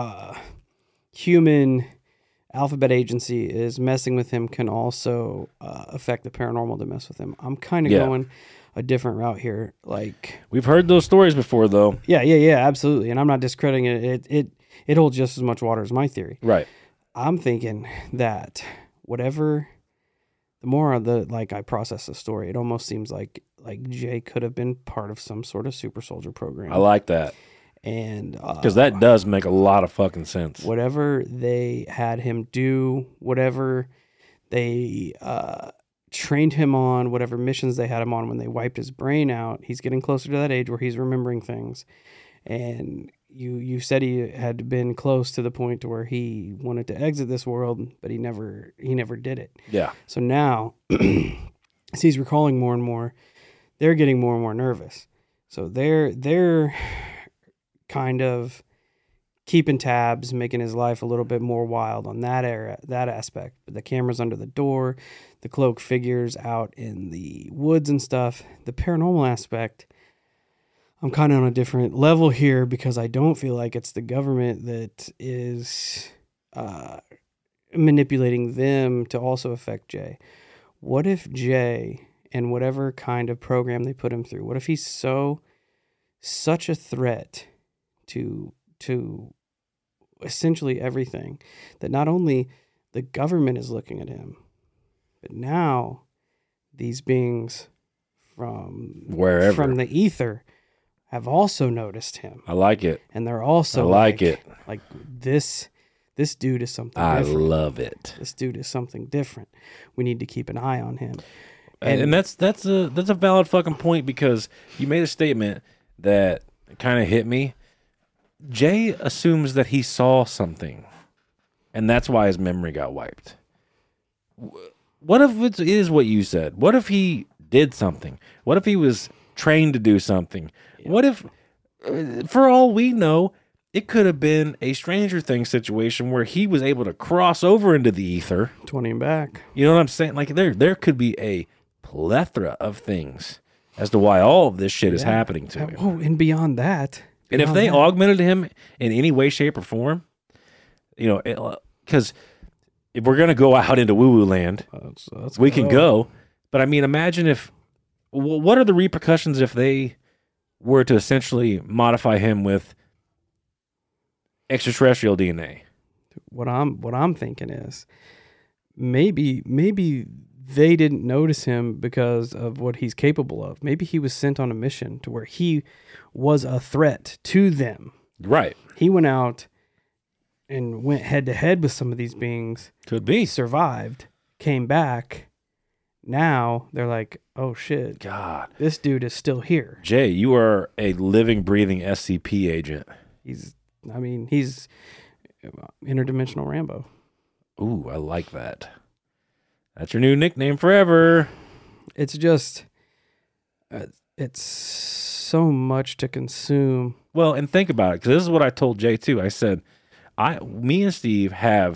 human alphabet agency is messing with him can also affect the paranormal to mess with him. I'm kind of going a different route here. Like, we've heard those stories before, though. Yeah, absolutely. And I'm not discrediting it. It holds just as much water as my theory. Right. I'm thinking that the more I process the story, it almost seems like Jay could have been part of some sort of super soldier program. I like that. And because that does make a lot of fucking sense. Whatever they had him do, whatever they trained him on, whatever missions they had him on when they wiped his brain out, he's getting closer to that age where he's remembering things. And you said he had been close to the point to where he wanted to exit this world, but he never did it. Yeah. So now, as he's recalling more and more, they're getting more and more nervous. So they're kind of keeping tabs, making his life a little bit more wild on that aspect. But the camera's under the door, the cloak figures out in the woods and stuff. The paranormal aspect, I'm kind of on a different level here because I don't feel like it's the government that is manipulating them to also affect Jay. What if Jay, and whatever kind of program they put him through, what if he's such a threat to essentially everything that not only the government is looking at him, but now these beings from wherever, from the ether, have also noticed him. I like it. And they're also I like it. Like this dude is something I different. love it. This dude is something different. We need to keep an eye on him. And that's a valid fucking point, because you made a statement that kind of hit me. Jay assumes that he saw something, and that's why his memory got wiped. What if it is what you said? What if he did something? What if he was trained to do something? Yeah. What if, for all we know, it could have been a Stranger Things situation where he was able to cross over into the ether. 20 and back. You know what I'm saying? Like there could be a plethora of things as to why all of this shit is happening to him. Oh, and beyond that. And if they augmented him in any way, shape, or form, you know, because if we're going to go out into woo-woo land, we can go. But I mean, imagine if, what are the repercussions if they were to essentially modify him with extraterrestrial DNA? What I'm thinking is maybe they didn't notice him because of what he's capable of. Maybe he was sent on a mission to where he was a threat to them. Right. He went out and went head to head with some of these beings. Could be. Survived, came back. Now they're like, oh shit. God. This dude is still here. Jay, you are a living, breathing SCP agent. He's interdimensional Rambo. Ooh, I like that. That's your new nickname forever. It's just, it's so much to consume. Well, and think about it, because this is what I told Jay too. I said, me and Steve have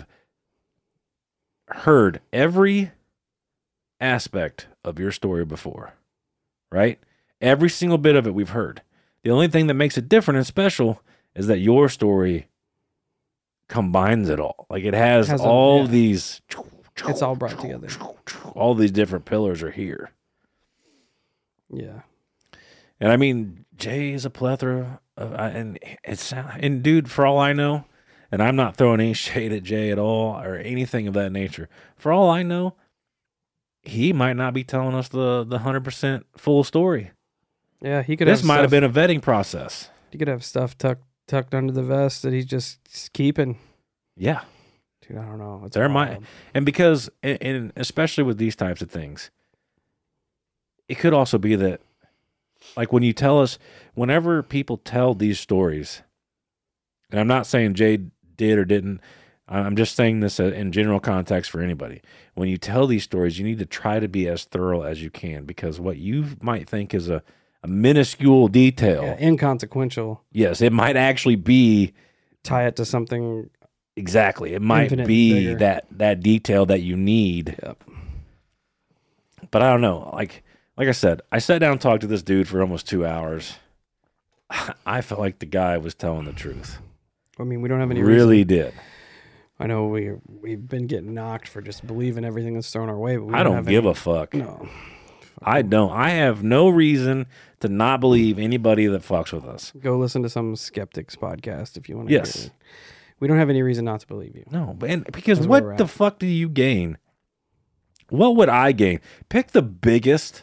heard every aspect of your story before, right? Every single bit of it we've heard. The only thing that makes it different and special is that your story combines it all. Like it has all these. It's all brought together. All these different pillars are here. Yeah. And I mean, Jay is a plethora of, and dude, for all I know, and I'm not throwing any shade at Jay at all or anything of that nature. For all I know, he might not be telling us the 100% full story. Yeah, he could. This might have been a vetting process. He could have stuff tucked under the vest that he's just keeping. Yeah. Dude, I don't know. It's there wild. might, and because, and especially with these types of things, it could also be that, like when you tell us, whenever people tell these stories, and I'm not saying Jay did or didn't, I'm just saying this in general context for anybody. When you tell these stories, you need to try to be as thorough as you can, because what you might think is a minuscule detail, inconsequential. Yes, it might actually be, tie it to something. Exactly. It might be bigger. that detail that you need. Yep. But I don't know. Like I said, I sat down and talked to this dude for almost 2 hours. I felt like the guy was telling the truth. I mean, we don't have any really reason. Did. I know we've been getting knocked for just believing everything that's thrown our way, but I don't give a fuck. No. I don't. I have no reason to not believe anybody that fucks with us. Go listen to some skeptics podcast if you want to. Yes. Hear it. We don't have any reason not to believe you. No, because what the fuck do you gain? What would I gain? Pick the biggest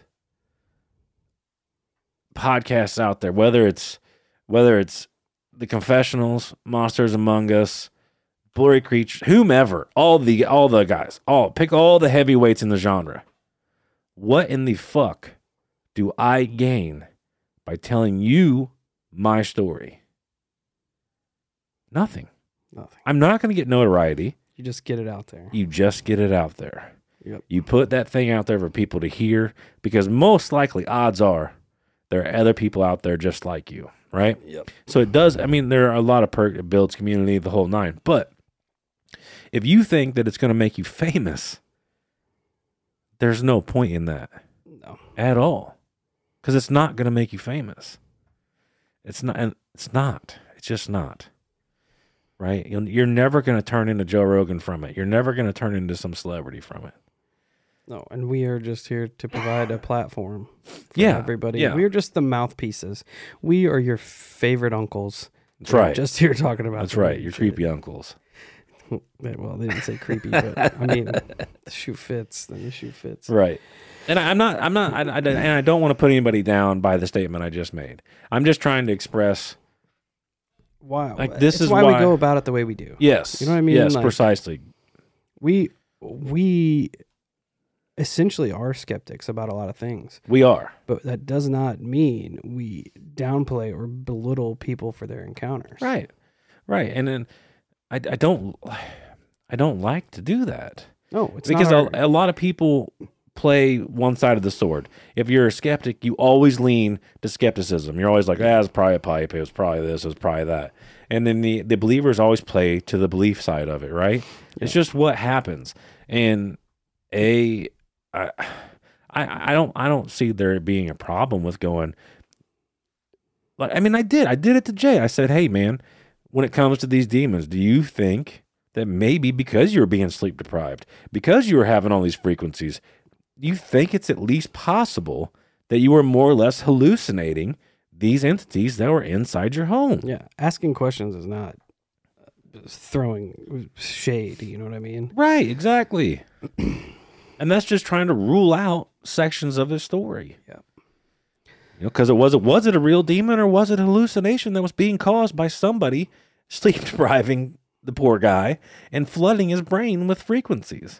podcasts out there, whether it's The Confessionals, Monsters Among Us, Blurry Creatures, whomever, all the guys, pick all the heavyweights in the genre. What in the fuck do I gain by telling you my story? Nothing. Nothing. I'm not going to get notoriety. You just get it out there. You just get it out there. Yep. You put that thing out there for people to hear, because most likely, odds are, there are other people out there just like you, right? Yep. So it does, I mean, there are a lot of perks. It builds community, the whole nine. But if you think that it's going to make you famous, there's no point in that. No. At all. Because it's not going to make you famous. It's not. It's not. It's just not. Right? You're never going to turn into Joe Rogan from it. You're never going to turn into some celebrity from it. No, and we are just here to provide a platform for Yeah, everybody. yeah. We are just the mouthpieces. We are your favorite uncles. That's We're right. just here talking about That's them. right. Your creepy uncles. Well, they didn't say creepy, but I mean, the shoe fits. Then the shoe fits. Right. And and I don't want to put anybody down by the statement I just made. I'm just trying to express. Wow. Like, this it's is why why- we go about it the way we do. Yes. You know what I mean? Yes, Like, precisely. We essentially are skeptics about a lot of things, We are. but that does not mean we downplay or belittle people for their encounters. Right. Right. And then I don't like to do that. No, it's Because not a lot of people play one side of the sword. If you're a skeptic, you always lean to skepticism. You're always like, it's probably a pipe. It was probably this. It was probably that. And then the believers always play to the belief side of it, right? It's just what happens. And I don't see there being a problem with going. Like, I mean, I did it to Jay. I said, hey, man, when it comes to these demons, do you think that maybe because you were being sleep deprived, because you were having all these frequencies, you think it's at least possible that you were more or less hallucinating these entities that were inside your home? Yeah, asking questions is not throwing shade. You know what I mean? Right, exactly. And that's just trying to rule out sections of his story. Yeah. Because was it a real demon, or was it a hallucination that was being caused by somebody sleep depriving the poor guy and flooding his brain with frequencies?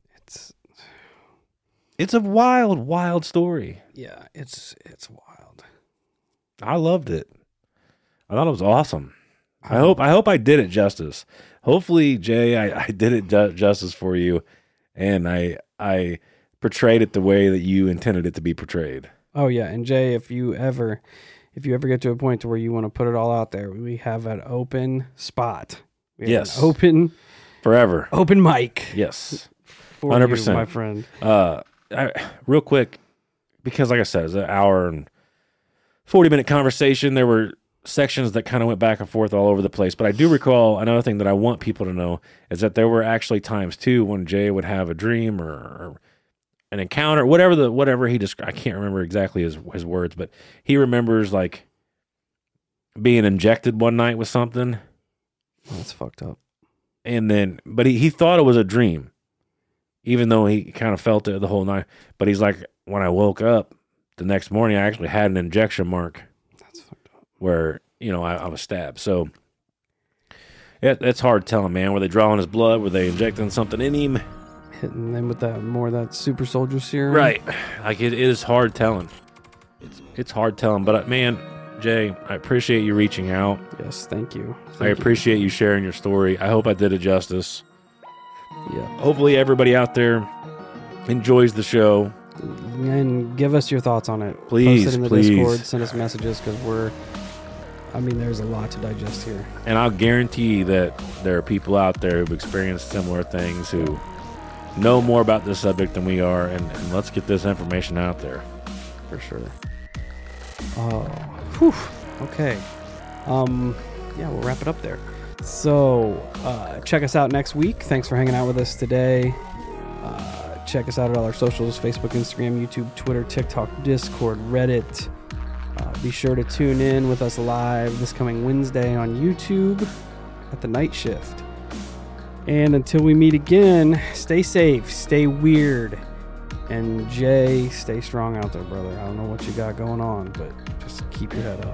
It's a wild, wild story. Yeah, it's wild. I loved it. I thought it was awesome. I hope I did it justice. Hopefully, Jay, I did it justice for you, and I portrayed it the way that you intended it to be portrayed. Oh yeah, and Jay, if you ever get to a point to where you want to put it all out there, we have an open spot. We have an open forever. Open mic. Yes. For 100%. you, my friend. Real quick, because like I said, it's an hour and 40-minute conversation. There were sections that kind of went back and forth all over the place. But I do recall another thing that I want people to know is that there were actually times too when Jay would have a dream or an encounter, whatever he described. I can't remember exactly his words, but he remembers like being injected one night with something. Oh, that's fucked up. But he thought it was a dream, even though he kind of felt it the whole night. But he's like, when I woke up the next morning, I actually had an injection mark. That's fucked up. Where, I was stabbed. So it's hard telling, man. Were they drawing his blood? Were they injecting something in him? Hitting them with that super soldier serum. Right. Like it is hard telling. It's hard telling. But man, Jay, I appreciate you reaching out. Yes, thank you. I appreciate you sharing your story. I hope I did it justice. Yeah. Hopefully everybody out there enjoys the show. And give us your thoughts on it. Please, Post it in the please. Discord. Send us messages because there's a lot to digest here. And I'll guarantee that there are people out there who've experienced similar things who know more about this subject than we are. And let's get this information out there. For sure. Oh, whew. Okay. Yeah, we'll wrap it up there. So, check us out next week. Thanks for hanging out with us today. Check us out at all our socials: Facebook, Instagram, YouTube, Twitter, TikTok, Discord, Reddit. Be sure to tune in with us live this coming Wednesday on YouTube at the Night Shift. And until we meet again, stay safe, stay weird, and Jay, stay strong out there, brother. I don't know what you got going on, but just keep your head up.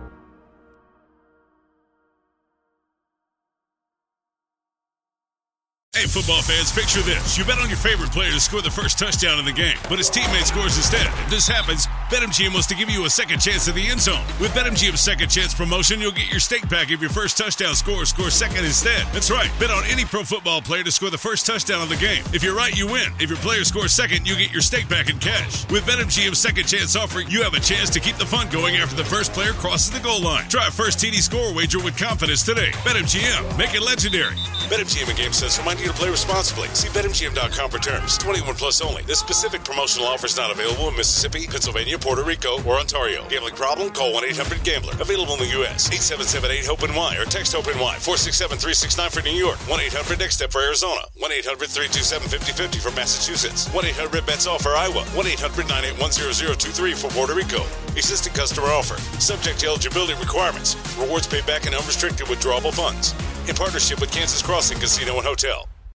Hey, football fans, picture this. You bet on your favorite player to score the first touchdown in the game, but his teammate scores instead. If this happens, BetMGM wants to give you a second chance at the end zone. With BetMGM's second chance promotion, you'll get your stake back if your first touchdown score second instead. That's right. Bet on any pro football player to score the first touchdown of the game. If you're right, you win. If your player scores second, you get your stake back in cash. With BetMGM's second chance offer, you have a chance to keep the fun going after the first player crosses the goal line. Try a first TD score wager with confidence today. BetMGM. Make it legendary. BetMGM and GameSense remind you to play responsibly. See BetMGM.com for terms. 21 plus only. This specific promotional offer is not available in Mississippi, Pennsylvania, Puerto Rico, or Ontario. Gambling problem? Call 1-800-GAMBLER. Available in the U.S. 877-8-HOPE-NY or text HOPE-NY 467-369 for New York. 1-800-NEXT-STEP for Arizona. 1-800-327-5050 for Massachusetts. 1-800-BETS-ALL for Iowa. 1-800-981-0023 for Puerto Rico. Existing customer offer. Subject to eligibility requirements. Rewards paid back in unrestricted withdrawable funds. In partnership with Kansas Crossing Casino and Hotel.